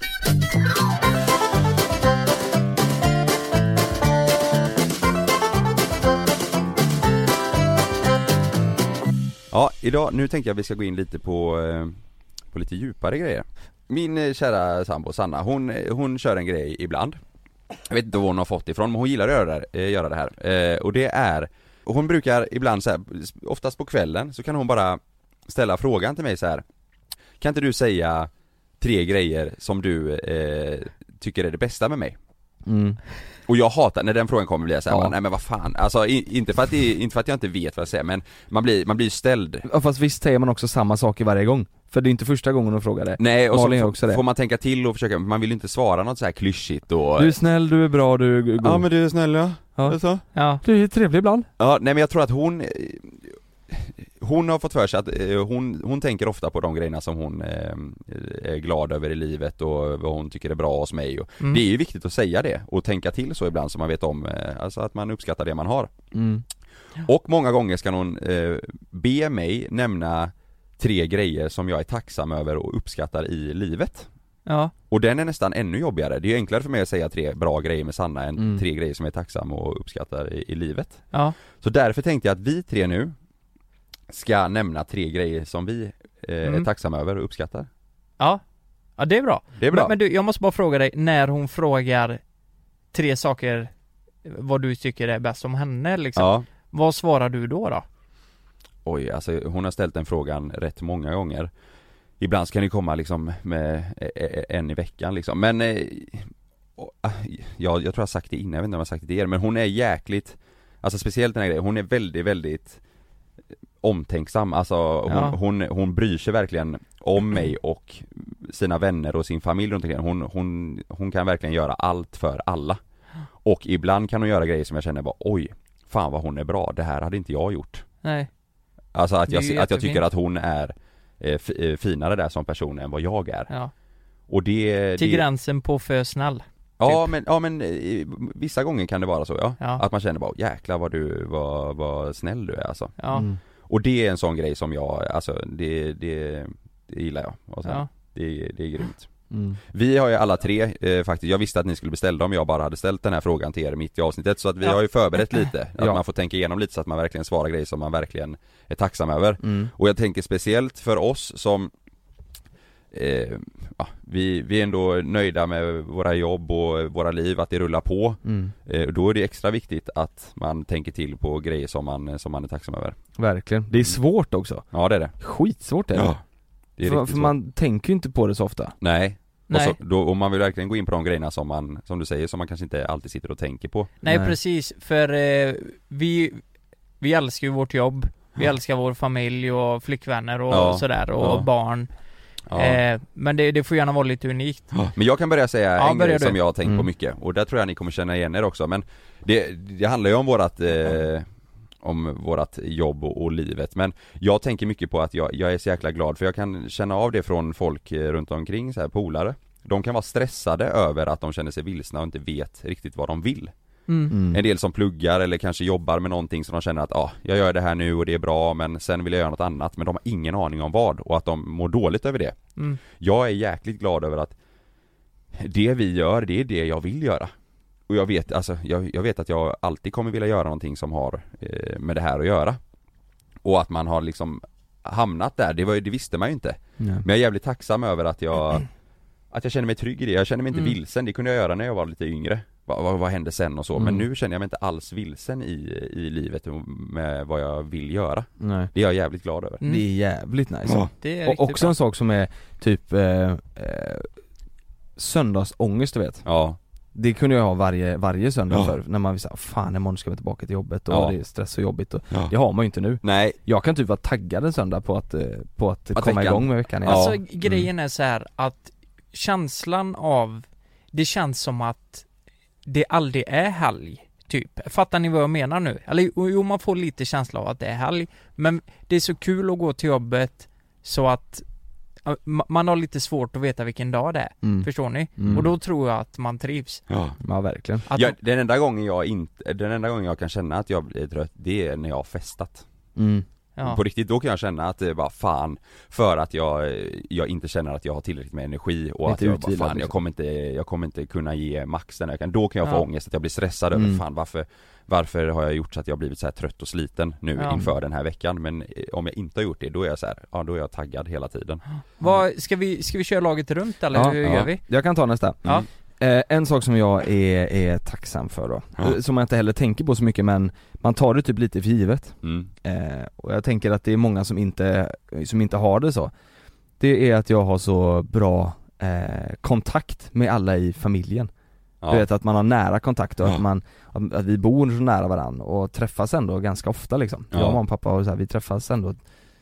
Ja, idag, nu tänker jag att vi ska gå in lite på, eh, på lite djupare grejer. Min eh, kära sambo Sanna, hon, eh, hon kör en grej ibland. Jag vet inte var hon har fått ifrån, men hon gillar att göra det, eh, göra det här. Eh, och det är, och hon brukar ibland så här, oftast på kvällen, så kan hon bara ställa frågan till mig så här: kan inte du säga tre grejer som du eh, tycker är det bästa med mig? Mm. Och jag hatar, när den frågan kommer blir jag såhär, Ja. nej men vad fan, alltså i, inte, för att det, inte för att jag inte vet vad jag säger, men man blir, man blir ställd. Ja, fast visst säger man också samma saker varje gång. För det är inte första gången hon frågar det. Nej, och Malin så gör f- också det. får man tänka till och försöka, man vill ju inte svara något så här klyschigt och... Du är snäll, du är bra, du är god. Ja men du är snäll ja, Ja. det är så. Ja. Du är trevlig ibland. Ja, nej men jag tror att hon eh, hon har fått för sig att eh, hon, hon tänker ofta på de grejerna som hon eh, är glad över i livet och vad hon tycker är bra hos mig och Mm. det är ju viktigt att säga det och tänka till så ibland så man vet om, eh, alltså att man uppskattar det man har. Mm. Och många gånger ska hon eh, be mig nämna tre grejer som jag är tacksam över och uppskattar i livet. Ja. Och den är nästan ännu jobbigare. Det är ju enklare för mig att säga tre bra grejer med Sanna än Mm. tre grejer som jag är tacksam och uppskattar i, i livet. Ja. Så därför tänkte jag att vi tre nu ska nämna tre grejer som vi eh, Mm. är tacksamma över och uppskattar. Ja. Ja, det är bra. Det är bra. Men, men du, jag måste bara fråga dig, när hon frågar tre saker vad du tycker är bäst om henne liksom. Ja. Vad svarar du då då? Oj, alltså hon har ställt den frågan rätt många gånger. Ibland ska det komma liksom med en i veckan liksom. Men eh, jag, jag tror jag har sagt det innan, jag vet inte om jag har sagt det till er, men hon är jäkligt, alltså speciellt den här grejen, hon är väldigt, väldigt omtänksam. Alltså hon, Ja. hon, hon bryr sig verkligen om mig och sina vänner och sin familj runt omkring. Hon, hon, hon kan verkligen göra allt för alla. Och ibland kan hon göra grejer som jag känner bara, oj, fan vad hon är bra, det här hade inte jag gjort. Nej. Alltså att Det är jag, ju att jag jättefint. tycker att hon är eh, f- eh, finare där som person än vad jag är. Ja. Och det... Till det, gränsen på för snäll. Ja, typ. men, ja men eh, vissa gånger kan det vara så, ja. Ja. Att man känner bara, jäklar vad du, vad, vad snäll du är alltså. Ja. Mm. Och det är en sån grej som jag, alltså det, det, det gillar jag. Och så, Ja. det, det är grymt. Mm. Vi har ju alla tre eh, faktiskt, jag visste att ni skulle beställa om jag bara hade ställt den här frågan till er mitt i avsnittet, så att vi Ja. har ju förberett lite, att Ja. man får tänka igenom lite så att man verkligen svarar grejer som man verkligen är tacksam över. Mm. Och jag tänker speciellt för oss som eh, ja, vi, vi är ändå nöjda med våra jobb och våra liv, att det rullar på. Mm. eh, Då är det extra viktigt att man tänker till på grejer som man, som man är tacksam över. Verkligen. Det är svårt också. Ja, det är det. Skitsvårt är det. Ja, det är för, riktigt för svårt. man tänker ju inte på det så ofta. Nej. Nej. Och, så, då, och man vill verkligen gå in på de grejerna som man, som du säger, som man kanske inte alltid sitter och tänker på. Nej, Nej. precis, för eh, vi, vi älskar ju vårt jobb. Vi älskar vår familj och flickvänner och Ja. sådär och Ja. barn. Ja. Eh, men det, det får gärna vara lite unikt. Men jag kan börja säga Ja, en börja grej du. som jag har tänkt på Mm. mycket, och där tror jag ni kommer känna igen er också. Men det, det handlar ju om vårat eh, om vårat jobb och, och livet. Men jag tänker mycket på att jag, jag är så jäkla glad, för jag kan känna av det från folk eh, runt omkring, så här polare. De kan vara stressade över att de känner sig vilsna och inte vet riktigt vad de vill. Mm. Mm. En del som pluggar eller kanske jobbar med någonting som de känner att ah, jag gör det här nu och det är bra, men sen vill jag göra något annat, men de har ingen aning om vad, och att de mår dåligt över det. Mm. Jag är jäkligt glad över att det vi gör, det är det jag vill göra. Och jag vet, alltså, jag, jag vet att jag alltid kommer vilja göra någonting som har eh, med det här att göra. Och att man har liksom hamnat där, det, var, ju- det visste man ju inte. Nej. Men jag är jävligt tacksam över att jag Att jag känner mig trygg i det. Jag känner mig inte Mm. vilsen, det kunde jag göra när jag var lite yngre. Vad, vad, vad hände sen och så, Mm. men nu känner jag mig inte alls vilsen i, i livet med vad jag vill göra. Nej. Det är jag jävligt glad över. Mm. Det är jävligt nice. Ja. Det är Och riktigt också bra. en sak som är typ eh, eh, söndagsångest, du vet. Ja. Det kunde jag ha varje, varje söndag Ja. för, när man vill säga, fan imorgon ska vi tillbaka till jobbet och Ja. det är stress och jobbigt och Ja. det har man ju inte nu. Nej. Jag kan typ vara taggad en söndag på att, eh, på att, Att komma veckan- igång med veckan igen. Alltså Ja. grejen är så här att känslan av, det känns som att det aldrig är helg, typ. Fattar ni vad jag menar nu? Eller jo, man får lite känsla av att det är helg, men det är så kul att gå till jobbet så att ja, ma- man har lite svårt att veta vilken dag det är, Mm. förstår ni? Mm. Och då tror jag att man trivs. Ja. Ja, verkligen. Att Ja, den enda gången jag inte, den enda gången jag kan känna att jag blir trött, det är när jag har festat. Mm. ja. På riktigt, då kan jag känna att det är bara fan, för att jag, jag inte känner att jag har tillräckligt med energi och Inte att jag bara, utvilad, fan, jag liksom. kommer inte, jag kommer inte kunna ge max den här veckan. Då kan jag få Ja. ångest, att jag blir stressad Mm. över fan varför, varför har jag gjort så att jag har blivit så här trött och sliten nu Ja. inför den här veckan. Men eh, om jag inte har gjort det, då är jag så här, ja då är jag taggad hela tiden. Vad, ska, vi, ska vi köra laget runt eller Ja, hur ja. gör vi? Jag kan ta nästa. Ja. Eh, en sak som jag är, är tacksam för då, Ja. eh, som jag inte heller tänker på så mycket, men man tar det typ lite för givet. Mm. Eh, och jag tänker att det är många som inte, som inte har det så. Det är att jag har så bra eh, kontakt med alla i familjen. Ja. Du vet att man har nära kontakt och Ja. att man, att, att vi bor så nära varandra och träffas ändå ganska ofta liksom. Ja. Jag och mamma och pappa och så här, vi träffas ändå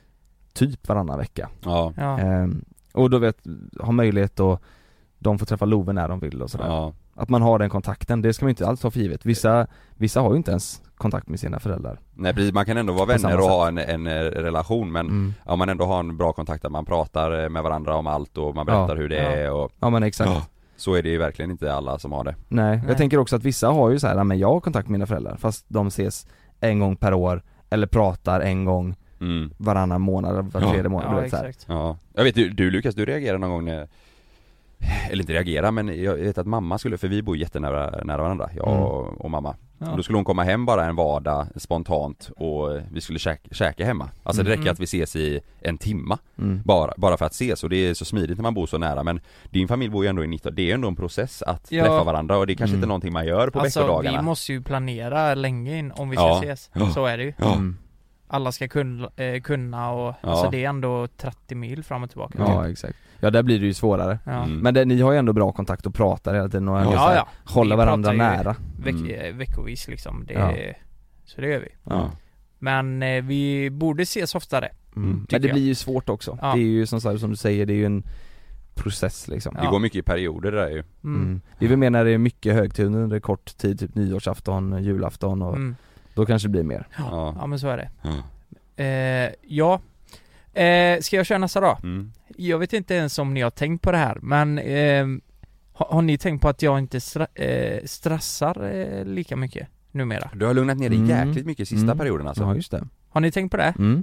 typ varannan vecka. Ja. Ja. Ehm, och då vet, ha möjlighet att de får träffa Love när de vill och sådär. Ja. Att man har den kontakten, det ska man inte alls ta för givet. Vissa, vissa har ju inte ens kontakt med sina föräldrar. Nej precis, man kan ändå vara På samma vänner och sätt. ha en, en eh, relation, men Mm. om man ändå har en bra kontakt, att man pratar med varandra om allt och man berättar Ja. hur det Ja. är och Ja men exakt. ja, så är det ju verkligen inte alla som har det. Nej, Nej. jag tänker också att vissa har ju så här, ja, men jag har kontakt med mina föräldrar fast de ses en gång per år eller pratar en gång Mm. varannan månad eller var Ja. tredje månad. Ja, du vet, så här. exakt. Ja, jag vet du, du Lukas, du reagerade någon gång när, eller inte reagera, men jag vet att mamma skulle, för vi bor jättenära nära varandra, jag Mm. och, och mamma. Ja. Och då skulle hon komma hem bara en vardag spontant och vi skulle käka, käka hemma. Alltså det räcker Mm. att vi ses i en timma Mm. bara, bara för att ses, och det är så smidigt när man bor så nära. Men din familj bor ju ändå i nitton, det är ändå en process att Ja. träffa varandra, och det är kanske Mm. inte någonting man gör på Alltså veckodagarna. vi måste ju planera länge in om vi ska Ja. ses. Ja. Så är det ju. Ja. Mm. Alla ska kunna, eh, kunna och Ja. alltså det är ändå trettio mil fram och tillbaka. Ja, exakt. Ja, där blir det ju svårare. Ja. Mm. Men det, ni har ju ändå bra kontakt och pratar hela tiden och ändå Ja, så här, ja. hålla Vi varandra pratar ju nära. Veck, Mm. eh, veckovis liksom. Det, Ja. Så det gör vi. Ja. Men eh, vi borde ses oftare. Mm. tycker Men det jag. blir ju svårt också. Ja. Det är ju som, sagt, som du säger, det är ju en process liksom. Det Ja. går mycket i perioder där ju. Mm. Mm. Det är väl mer när det är mycket högtider under kort tid, typ nyårsafton, julafton och Mm. då kanske det blir mer. Ja. Ja men så är det. Ja. Eh, ja. Eh, ska jag köra nästa då? Mm. Jag vet inte ens om ni har tänkt på det här, men eh, har, har ni tänkt på att jag inte stra- eh, stressar eh, lika mycket numera? Du har lugnat ner dig Mm. jäkligt mycket sista Mm. perioden alltså. Ja, just det. Har ni tänkt på det? Mm.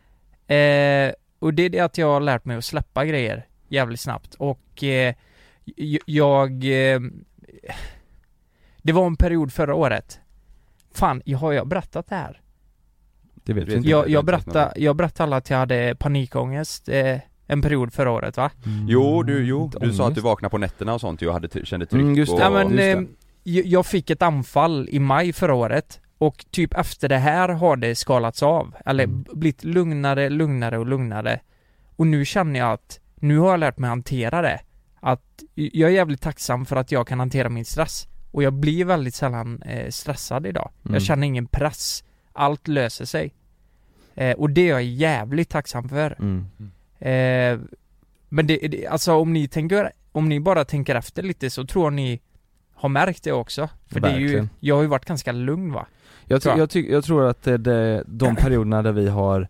Eh, och det är det att jag har lärt mig att släppa grejer jävligt snabbt. Och eh, j- jag... Eh, det var en period förra året. Fan, jag har jag berättat det här? Det vet Det vi vet inte. Jag, inte, jag, det vet inte. berättade, jag berättade alla att jag hade panikångest eh, en period förra året va? Jo, du, jo. Inte du sa att ångest. du vaknade på nätterna och sånt, jag hade t- kände tryck Mm, just det. och... Ja, men, just det. eh, jag jag fick ett anfall i maj förra året och typ efter det här har det skalats av. Eller Mm. b- blivit lugnare, lugnare och lugnare. Och nu känner jag att nu har jag lärt mig hantera det. Att jag är jävligt tacksam för att jag kan hantera min stress. Och jag blir väldigt sällan eh, stressad idag. Mm. Jag känner ingen press. Allt löser sig. Eh, och det är jag jävligt tacksam för. Mm. Eh, men det, det, alltså om ni tänker, om ni bara tänker efter lite så tror jag ni har märkt det också. För det är ju, Verkligen. jag har ju varit ganska lugn va? Jag, Tror ty- jag. jag, ty- jag tror att det, det, de perioderna där vi har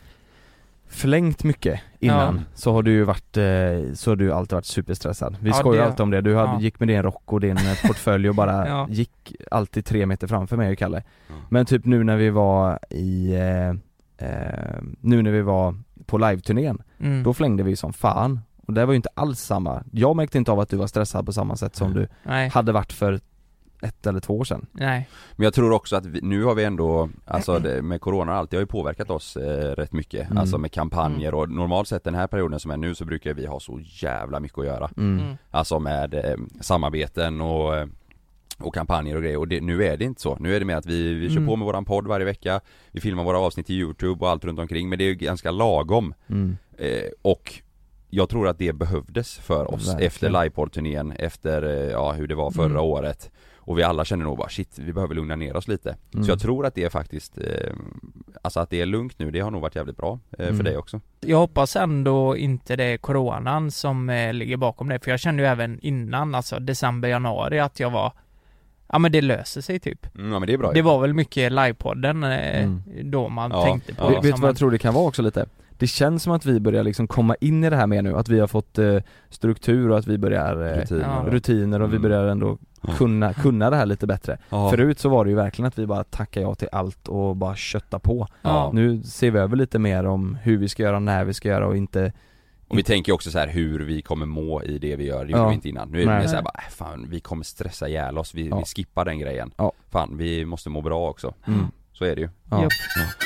förlängt mycket innan Ja. så har du ju varit, eh, så har du alltid varit superstressad. Vi Ja, skojar det- alltid om det, du hade, ja. gick med din rock och din eh, portfölj och bara Ja. gick alltid tre meter framför mig och Kalle. Ja. Men typ nu när vi var i, eh, eh, nu när vi var på live-turnén, Mm. då flängde vi som fan. Och det var ju inte alls samma, jag märkte inte av att du var stressad på samma sätt som du Nej, hade varit för ett eller två år sedan. nej. Men jag tror också att vi, nu har vi ändå, alltså det, med corona och allt, det har ju påverkat oss eh, rätt mycket. Mm. Alltså med kampanjer och normalt sett den här perioden som är nu så brukar vi ha så jävla mycket att göra. Mm. Mm. Alltså med eh, samarbeten och, eh, och kampanjer och grejer, och det, nu är det inte så. Nu är det mer att vi, vi kör Mm. på med våran podd varje vecka, vi filmar våra avsnitt i YouTube och allt runt omkring, men det är ju ganska lagom. Mm. Eh, och jag tror att det behövdes för oss Verkligen. efter livepodd-turnén, efter eh, ja, hur det var förra Mm. året. Och vi alla känner nog bara shit, vi behöver lugna ner oss lite. Mm. Så jag tror att det är faktiskt, eh, alltså att det är lugnt nu, det har nog varit jävligt bra eh, för Mm. dig också. Jag hoppas ändå inte det är coronan som eh, ligger bakom det. För jag kände ju även innan, alltså december, januari, att jag var ja men det löser sig typ. Mm, ja men det är bra. Det var väl mycket livepodden eh, Mm. då man Ja, tänkte på. ja. Vet, vet du som vad en- jag tror det kan vara också lite? Det känns som att vi börjar liksom komma in i det här mer nu, att vi har fått eh, struktur och att vi börjar eh, rutiner. Ja. rutiner och vi Mm. börjar ändå Ja. kunna, kunna det här lite bättre. Ja. Förut så var det ju verkligen att vi bara tackade ja till allt och bara kötta på. Ja. Nu ser vi över lite mer om hur vi ska göra, när vi ska göra och inte. Och vi tänker också så här hur vi kommer må i det vi gör, det gjorde Ja. vi inte innan. Nu är det Nej. mer så här bara, äh, fan vi kommer stressa ihjäl oss, vi, Ja. vi skippar den grejen. Ja. Fan, vi måste må bra också. Mm. Så är det ju. Ja. Japp.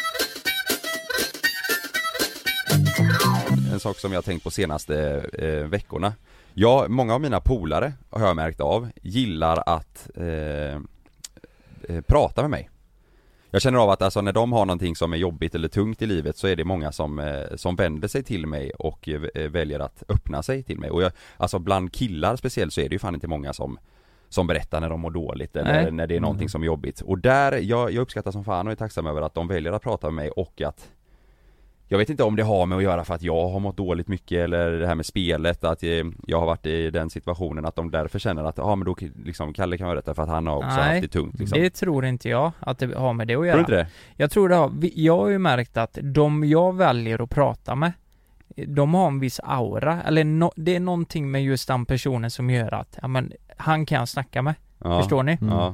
En sak som jag har tänkt på senaste eh, veckorna. Ja, många av mina polare har jag märkt av gillar att eh, eh, prata med mig. Jag känner av att alltså, när de har någonting som är jobbigt eller tungt i livet så är det många som, eh, som vänder sig till mig och eh, väljer att öppna sig till mig. Och jag, alltså bland killar speciellt så är det ju fan inte många som som berättar när de mår dåligt eller Nej. när det är någonting Mm. som är jobbigt. Och där, jag, jag uppskattar som fan och är tacksam över att de väljer att prata med mig och att jag vet inte om det har med att göra för att jag har mått dåligt mycket eller det här med spelet, att eh, jag har varit i den situationen att de därför känner att ja men då liksom Kalle kan vara rätt för att han har också Nej, haft det tungt liksom. Det tror inte jag att det har med det att Tror göra. du inte det? Jag tror det har, vi- jag har ju märkt att de jag väljer att prata med, de har en viss aura, eller no, det är någonting med just den personen som gör att, ja men, han kan jag snacka med, Ja. förstår ni? Mm. Ja.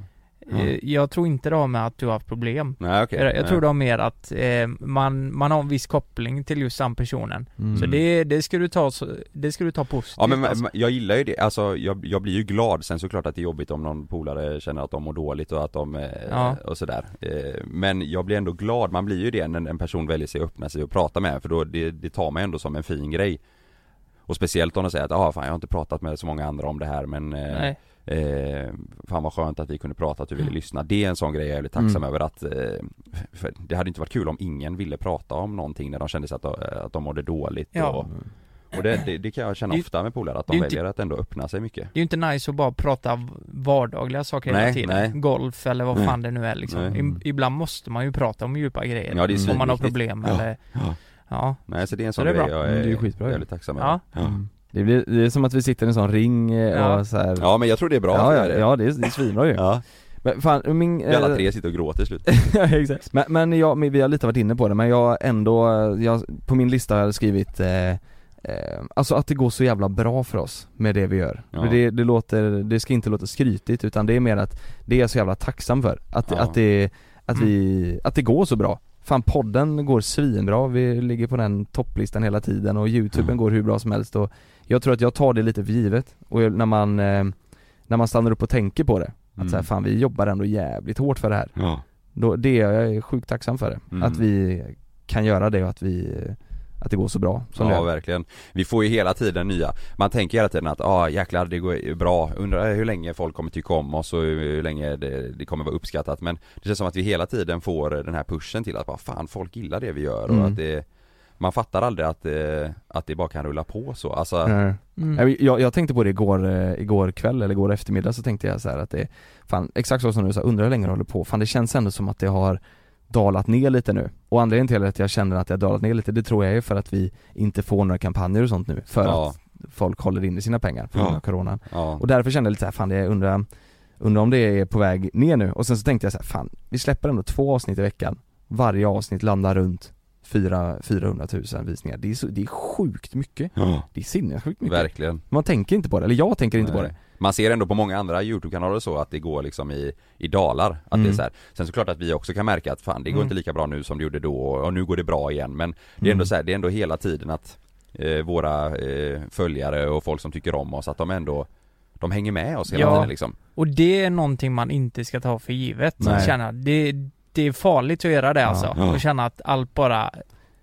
Eh, Jag tror inte det har med att du har haft problem. Nej, okej. Jag, jag Nej. tror det har mer att eh, man, man har en viss koppling till just den personen. Mm. Så det, det ska du ta så, det ska du ta positivt. Ja men alltså. jag gillar ju det, alltså jag, jag blir ju glad. Sen såklart att det är jobbigt om någon polare känner att de mår dåligt och att de, eh, Ja. och sådär eh, Men jag blir ändå glad, man blir ju det när en person väljer sig att öppna sig och prata med, för då det, det tar mig ändå som en fin grej. Och speciellt om de säger att ah, fan jag har inte pratat med så många andra om det här, men eh, Nej. Eh, fan vad skönt att vi kunde prata, att du ville lyssna. Det är en sån grej jag är väldigt tacksam Mm. över att eh, för det hade inte varit kul om ingen ville prata om någonting när de kände sig att, att de mådde dåligt. Ja. Och, och det, det, det kan jag känna Det- ofta med polare, att det de är inte- väljer att ändå öppna sig mycket. Det är ju inte nice att bara prata vardagliga saker Nej, hela tiden. nej. Golf eller vad Nej. fan det nu är liksom. Nej. I, ibland måste man ju prata om djupa grejer. Ja, det är om man har svinviktigt. problem Ja. eller Ja. ja. Nej, så det är en Så sån det är grej bra. jag Mm, är, det är ju skitbra ju. väldigt tacksam Ja. över. Mm. Det, blir, det är som att vi sitter i en sån ring eh, Ja. och så här. Ja men jag tror det är bra. ja, för ja, det. ja det är, det är svinbra ju. Ja. Men fan, min... Vi alla eh, tre sitter och gråter till slut. ja, exakt. Men, men jag, men vi har lite varit inne på det, men jag ändå, jag, på min lista har jag skrivit eh, eh, alltså att det går så jävla bra för oss med det vi gör. Ja. Det, det låter, det ska inte låta skrytigt, utan det är mer att det är jag så jävla tacksam för. Att, Ja. att, det, att, Mm. vi, att det går så bra. Fan, podden går svinbra, vi ligger på den topplistan hela tiden och YouTuben Mm. går hur bra som helst, och jag tror att jag tar det lite för givet. Och jag- när man, eh, när man stannar upp och tänker på det, att Mm. så här, fan vi jobbar ändå jävligt hårt för det här. Ja. Då, det är jag är sjukt tacksam för det. Mm. Att vi kan göra det och att vi att det går så bra som det Ja gör. verkligen. Vi får ju hela tiden nya. Man tänker hela tiden att ja ah, jäklar det går ju bra. Undrar hur länge folk kommer tycka om oss och hur länge det, det kommer vara uppskattat. Men det känns som att vi hela tiden får den här pushen till att bara fan folk gillar det vi gör. Mm. Och att det, man fattar aldrig att, eh, att det bara kan rulla på så. Alltså, Nej. Mm. Jag, jag tänkte på det igår, eh, igår kväll eller igår eftermiddag, så tänkte jag så här att det, fan exakt så som du sa, undrar hur länge det håller på. Fan det känns ändå som att det har dalat ner lite nu. Och anledningen till att jag känner att det har dalat ner lite, det tror jag är för att vi inte får några kampanjer och sånt nu. För Ja. att folk håller inne sina pengar på Ja. grund av coronan. ja. Och därför kände jag lite så här, fan det är undrar, undrar om det är på väg ner nu. Och sen så tänkte jag så här, fan vi släpper ändå två avsnitt i veckan. Varje avsnitt landar runt fyrahundratusen visningar. Det är, så, det är sjukt mycket. Ja. Det är sinnessjukt mycket. Verkligen. Man tänker inte på det, eller jag tänker inte på Nej. det. Man ser ändå på många andra YouTube-kanaler så att det går liksom i, i dalar, att Mm. det är så här. Sen så klart att vi också kan märka att fan det går Mm. inte lika bra nu som det gjorde då, och nu går det bra igen, men det är Mm. ändå så här, det är ändå hela tiden att eh, våra eh, följare och folk som tycker om oss, att de ändå de hänger med oss hela Ja. tiden liksom. Och det är någonting man inte ska ta för givet. Nej. Känna, det, det är farligt att göra det Ja. alltså. Ja. Och känna att allt bara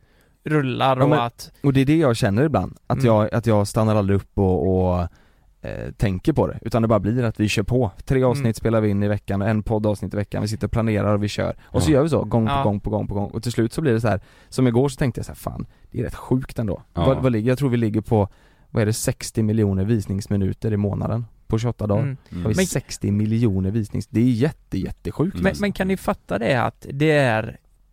rullar Ja, och men- att Och det är det jag känner ibland, att, Mm. jag, att jag stannar aldrig upp och, och eh, tänker på det, utan det bara blir att vi kör på. Tre avsnitt Mm. spelar vi in i veckan, en poddavsnitt i veckan, vi sitter och planerar och vi kör. Och så Ja. gör vi så, gång på Ja. gång på gång på gång. Och till slut så blir det så här, som igår så tänkte jag så här, fan det är rätt sjukt ändå. Ja. Vad, vad ligger, jag tror vi ligger på, vad är det, sextio miljoner visningsminuter i månaden på tjugoåtta dagar. mm. Mm. Har vi Men- sextio miljoner visnings, det är jätte jättesjukt. Mm. men, men kan ni fatta det att det är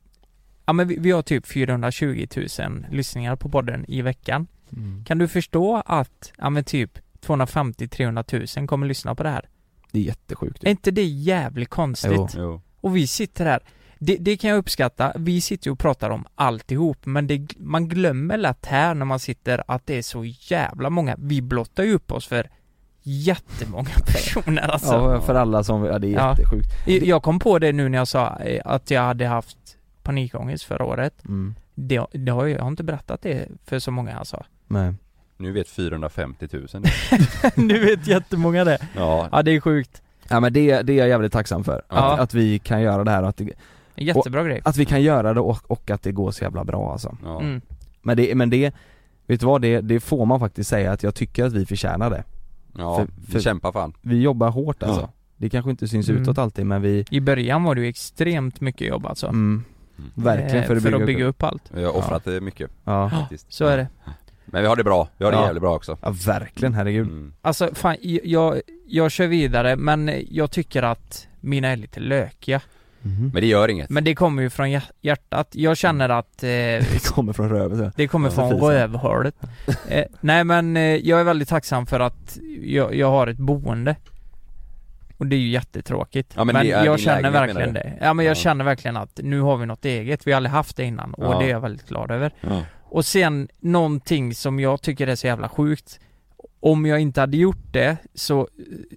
ja men vi, vi har typ fyrahundratjugo tusen lyssningar på podden i veckan. Mm. Kan du förstå att ja men typ tvåhundrafemtio till trehundra tusen kommer lyssna på det här? Det är jättesjukt. Är inte det jävligt konstigt? Jo. Jo. Och vi sitter här, det, det kan jag uppskatta, vi sitter ju och pratar om alltihop, men det, man glömmer lätt här när man sitter att det är så jävla många, vi blottar ju upp oss för jättemånga personer alltså. Ja, för alla som, ja det är Ja. jättesjukt. Jag kom på det nu när jag sa eh, att jag hade haft panikångest förra året. Mm. Det, det har jag, jag har inte berättat det för så många alltså. Nej. Nu vet fyrahundrafemtio tusen. Nu vet jättemånga det. Ja. Ja, det är sjukt. Ja men det, det är jag jävligt tacksam för, Ja. att, att vi kan göra det här och att, det, Jättebra grej. att vi kan göra det och, och att det går så jävla bra alltså. Ja. Mm. Men det, men det, vet du vad, det, det får man faktiskt säga att jag tycker att vi förtjänar det. Ja, För- vi för- kämpar fan. Vi jobbar hårt alltså. Ja. Det kanske inte syns Mm. utåt alltid, men vi, I början var det ju extremt mycket jobb alltså. mm, Mm. verkligen Eh, för att bygga, att bygga upp allt. Vi har offrat det mycket Ja. faktiskt. Så är det. Men vi har det bra, vi har det Ja. jävligt bra också. Ja verkligen, herregud. Mm. Alltså fan, jag, jag kör vidare, men jag tycker att mina är lite lökiga. Mhm. Men det gör inget. Men det kommer ju från hjär- hjärtat. Jag känner att eh, Det kommer från röven så. det kommer Ja, från precis. rövhålet. eh, nej men eh, jag är väldigt tacksam för att jag, jag har ett boende. Och det är ju jättetråkigt. Ja, men men det är jag din känner lägenhet, verkligen menar det. Ja men jag Ja. känner verkligen att nu har vi något eget. Vi har aldrig haft det innan och Ja. det är jag väldigt glad över. Ja. Och sen någonting som jag tycker är så jävla sjukt. Om jag inte hade gjort det så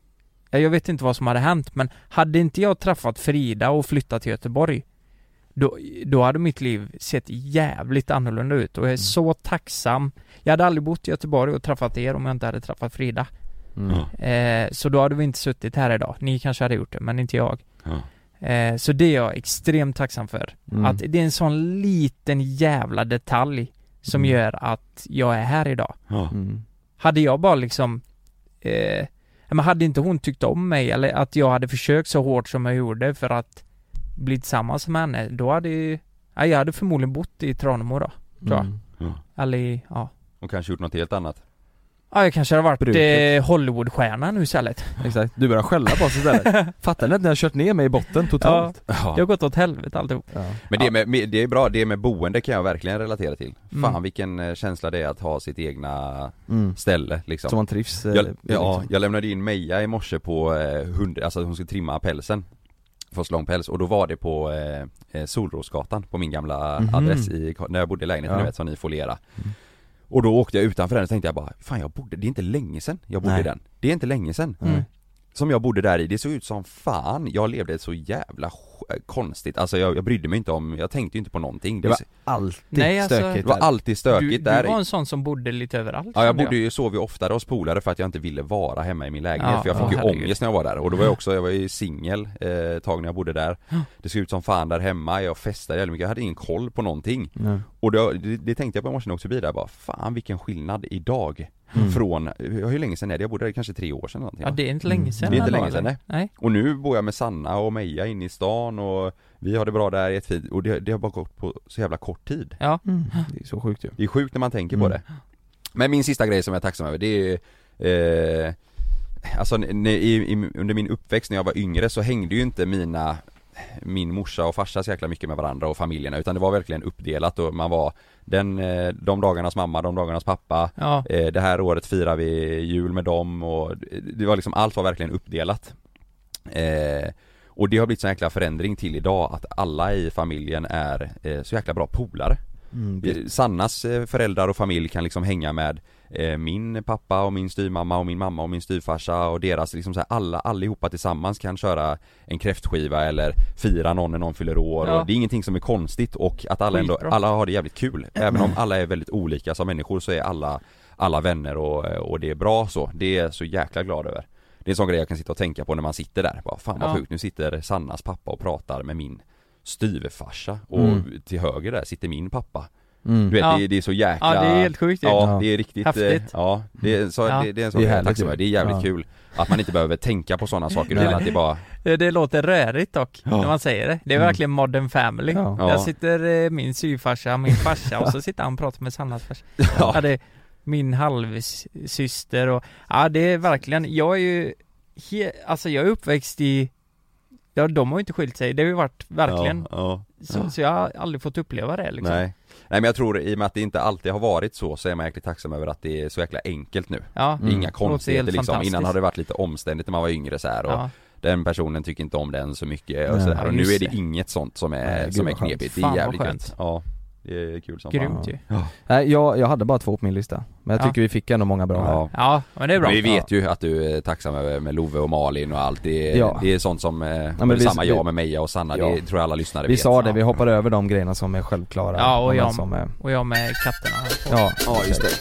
jag vet inte vad som hade hänt, men hade inte jag träffat Frida och flyttat till Göteborg, då, då hade mitt liv sett jävligt annorlunda ut. Och jag är mm. så tacksam. Jag hade aldrig bott i Göteborg och träffat er om jag inte hade träffat Frida. Mm. Eh, så då hade vi inte suttit här idag. Ni kanske hade gjort det, men inte jag. Mm. Eh, så det är jag extremt tacksam för. Mm. Att det är en sån liten jävla detalj som mm. gör att jag är här idag. Mm. Hade jag bara liksom eh, men hade inte hon tyckt om mig, eller att jag hade försökt så hårt som jag gjorde för att bli tillsammans med henne, då hade ju, ja, jag hade förmodligen bott i Tranemo då, tror jag. Mm. Ja. Eller i, ja. Och kanske gjort något helt annat. Ja, jag kanske har varit eh, Hollywoodstjärna nu istället. Exakt, du börjar skälla på oss istället. Fattar ni att ni har kört ner mig i botten totalt? Ja, jag har gått åt helvete alltihop. Ja. Men det, med, med, det är bra, det med boende kan jag verkligen relatera till. Mm. Fan vilken eh, känsla det är att ha sitt egna mm. ställe liksom. Som man trivs eh, jag, liksom. Ja, jag lämnade in Meja i morse på eh, hund, alltså hon skulle trimma pälsen. Få så lång päls, och då var det på eh, Solrosgatan på min gamla mm-hmm. adress i, när jag bodde i lägenheten, ja. Ni vet, som ni folierar. Mm. Och då åkte jag utanför den och tänkte jag bara, fan jag bodde, det är inte länge sedan jag bodde i den. Det är inte länge sedan. Mm. Som jag bodde där i, det såg ut som fan. Jag levde så jävla konstigt. Alltså jag, jag brydde mig inte om, jag tänkte ju inte på någonting. Det var alltid Nej, alltså, stökigt. Det var alltid stökigt du, där. Du var en sån som bodde lite överallt. Ja, jag bodde ju, sov ju oftare hos polare för att jag inte ville vara hemma i min lägenhet. Ja, för jag fick ja, ju herregud. ångest när jag var där. Och då var jag också, jag var ju singel eh, ett tag när jag bodde där. Det såg ut som fan där hemma, jag festade jävligt mycket. Jag hade ingen koll på någonting. Mm. Och då, det, det tänkte jag på, jag måste också bli där bara, fan vilken skillnad idag. Mm. Från, hur länge sedan är det? Jag bodde där kanske tre år sedan någonting, Ja, det är inte länge sedan. Det är inte eller? länge sedan, nej. nej. Och nu bor jag med Sanna och Meja inne i stan och vi har det bra där i ett fint, och det, det har bara gått på så jävla kort tid. Ja. Mm. Det är så sjukt ju. Det är sjukt när man tänker Mm. på det. Men min sista grej som jag är tacksam över, det är eh, alltså n- i, i, under min uppväxt när jag var yngre så hängde ju inte mina min morsa och farsa så jäkla mycket med varandra och familjerna, utan det var verkligen uppdelat och man var den, eh, de dagarnas mamma, de dagarnas pappa. Ja. eh, Det här året firar vi jul med dem och det var liksom, allt var verkligen uppdelat. eh, Och det har blivit så jäkla förändring till idag att alla i familjen är eh, så jäkla bra polare. Mm. Vi- Sannas eh, föräldrar och familj kan liksom hänga med eh, min pappa och min styrmamma och min mamma och min styrfarsa och deras liksom så här, alla, allihopa tillsammans kan köra en kräftskiva eller fira någon när någon fyller år. Ja. Och det är ingenting som är konstigt, och att alla ändå, Skitbra. alla har det jävligt kul. Även om alla är väldigt olika som människor så är alla, alla vänner och, och det är bra så. Det är jag så jäkla glad över. Det är en sån grej jag kan sitta och tänka på när man sitter där. Bara, fan vad Ja. sjukt, nu sitter Sannas pappa och pratar med min styvfarsa och Mm. till höger där sitter min pappa. Mm. Du vet, Ja. det, det är så jäkla... Ja, det är helt sjukt ju. Ja, Ja. det är riktigt... Häftigt. eh, Ja, det är, så, Ja. det, det är en sån Det är grej jag är härligt tacksam ju. över. Det är jävligt Ja. kul att man inte behöver tänka på sådana saker utan Nej. att det bara... Det, det låter rörigt dock, Ja. när man säger det. Det är Mm. verkligen modern family. Ja. Ja. Där sitter eh, min syfarsa, min farsa och så sitter han och pratar med Sannas farsa. Ja. Ja, det är min halvsyster och ja, det är verkligen, jag är ju he, alltså jag är uppväxt i, ja, de har ju inte skilt sig, det har ju varit verkligen Ja, så, så jag har aldrig fått uppleva det ja. liksom. Nej. Nej men jag tror i och med att det inte alltid har varit så, så är man jäkligt tacksam över att det är så jäkla enkelt nu. Ja, Det är inga helt konstigheter liksom. fantastiskt. Innan har det varit lite omständigt när man var yngre så här och ja. den personen tycker inte om den så mycket och Nej, så här. Och nu just är det det. inget sånt som är, Nej, gud, som är vad skönt. knepigt. Det Fan, är vad jävligt skönt. gött. Ja, det är kul som Grymt fan. ju. Nej, jag, jag hade bara två på min lista. Men jag Ja. tycker vi fick ändå många bra här. Ja. Ja, men det är bra. Men vi vet ju att du är tacksam över med Love och Malin och allt. Det är, Ja. det är sånt som, eh, ja, men det är vi- samma vi- jag med Meja och Sanna. Ja. Det tror jag alla lyssnare Vi vet. sa det, Ja. vi hoppar över de grejerna som är självklara. Ja, och de jag- som är, Och jag med katterna här på. ja, Ja, just det.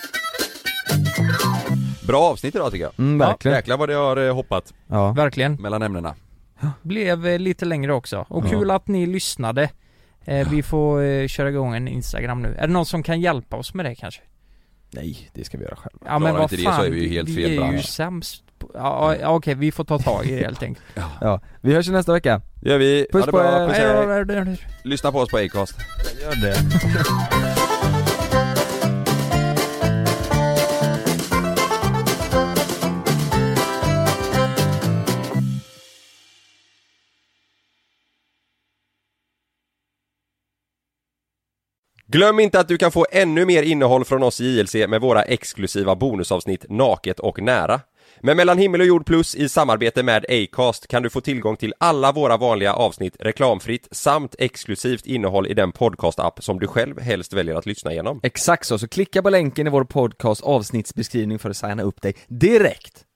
Bra avsnitt idag tycker jag. Mm, verkligen. Jäklar vad det har eh, hoppat Ja. Verkligen. mellan ämnena. Blev eh, lite längre också. Och Ja. kul att ni lyssnade. Eh, vi får eh, köra igång en Instagram nu. Är det någon som kan hjälpa oss med det kanske? Nej, det ska vi göra själva. Ja men Klarar vad inte fan, det så är vi ju helt fel vi är ju bransch. sämst på, ja, ja okej, vi får ta tag i det helt enkelt. Ja, vi hörs ju nästa vecka. Det gör vi. Puss Ha det på bra. er. Puss, Hej hej. då. Lyssna på oss på Acast. Gör det. Glöm inte att du kan få ännu mer innehåll från oss i J L C med våra exklusiva bonusavsnitt Naket och nära. Med Mellan himmel och jord plus i samarbete med Acast kan du få tillgång till alla våra vanliga avsnitt reklamfritt samt exklusivt innehåll i den podcast-app som du själv helst väljer att lyssna igenom. Exakt så, så klicka på länken i vår podcast avsnittsbeskrivning för att signa upp dig direkt.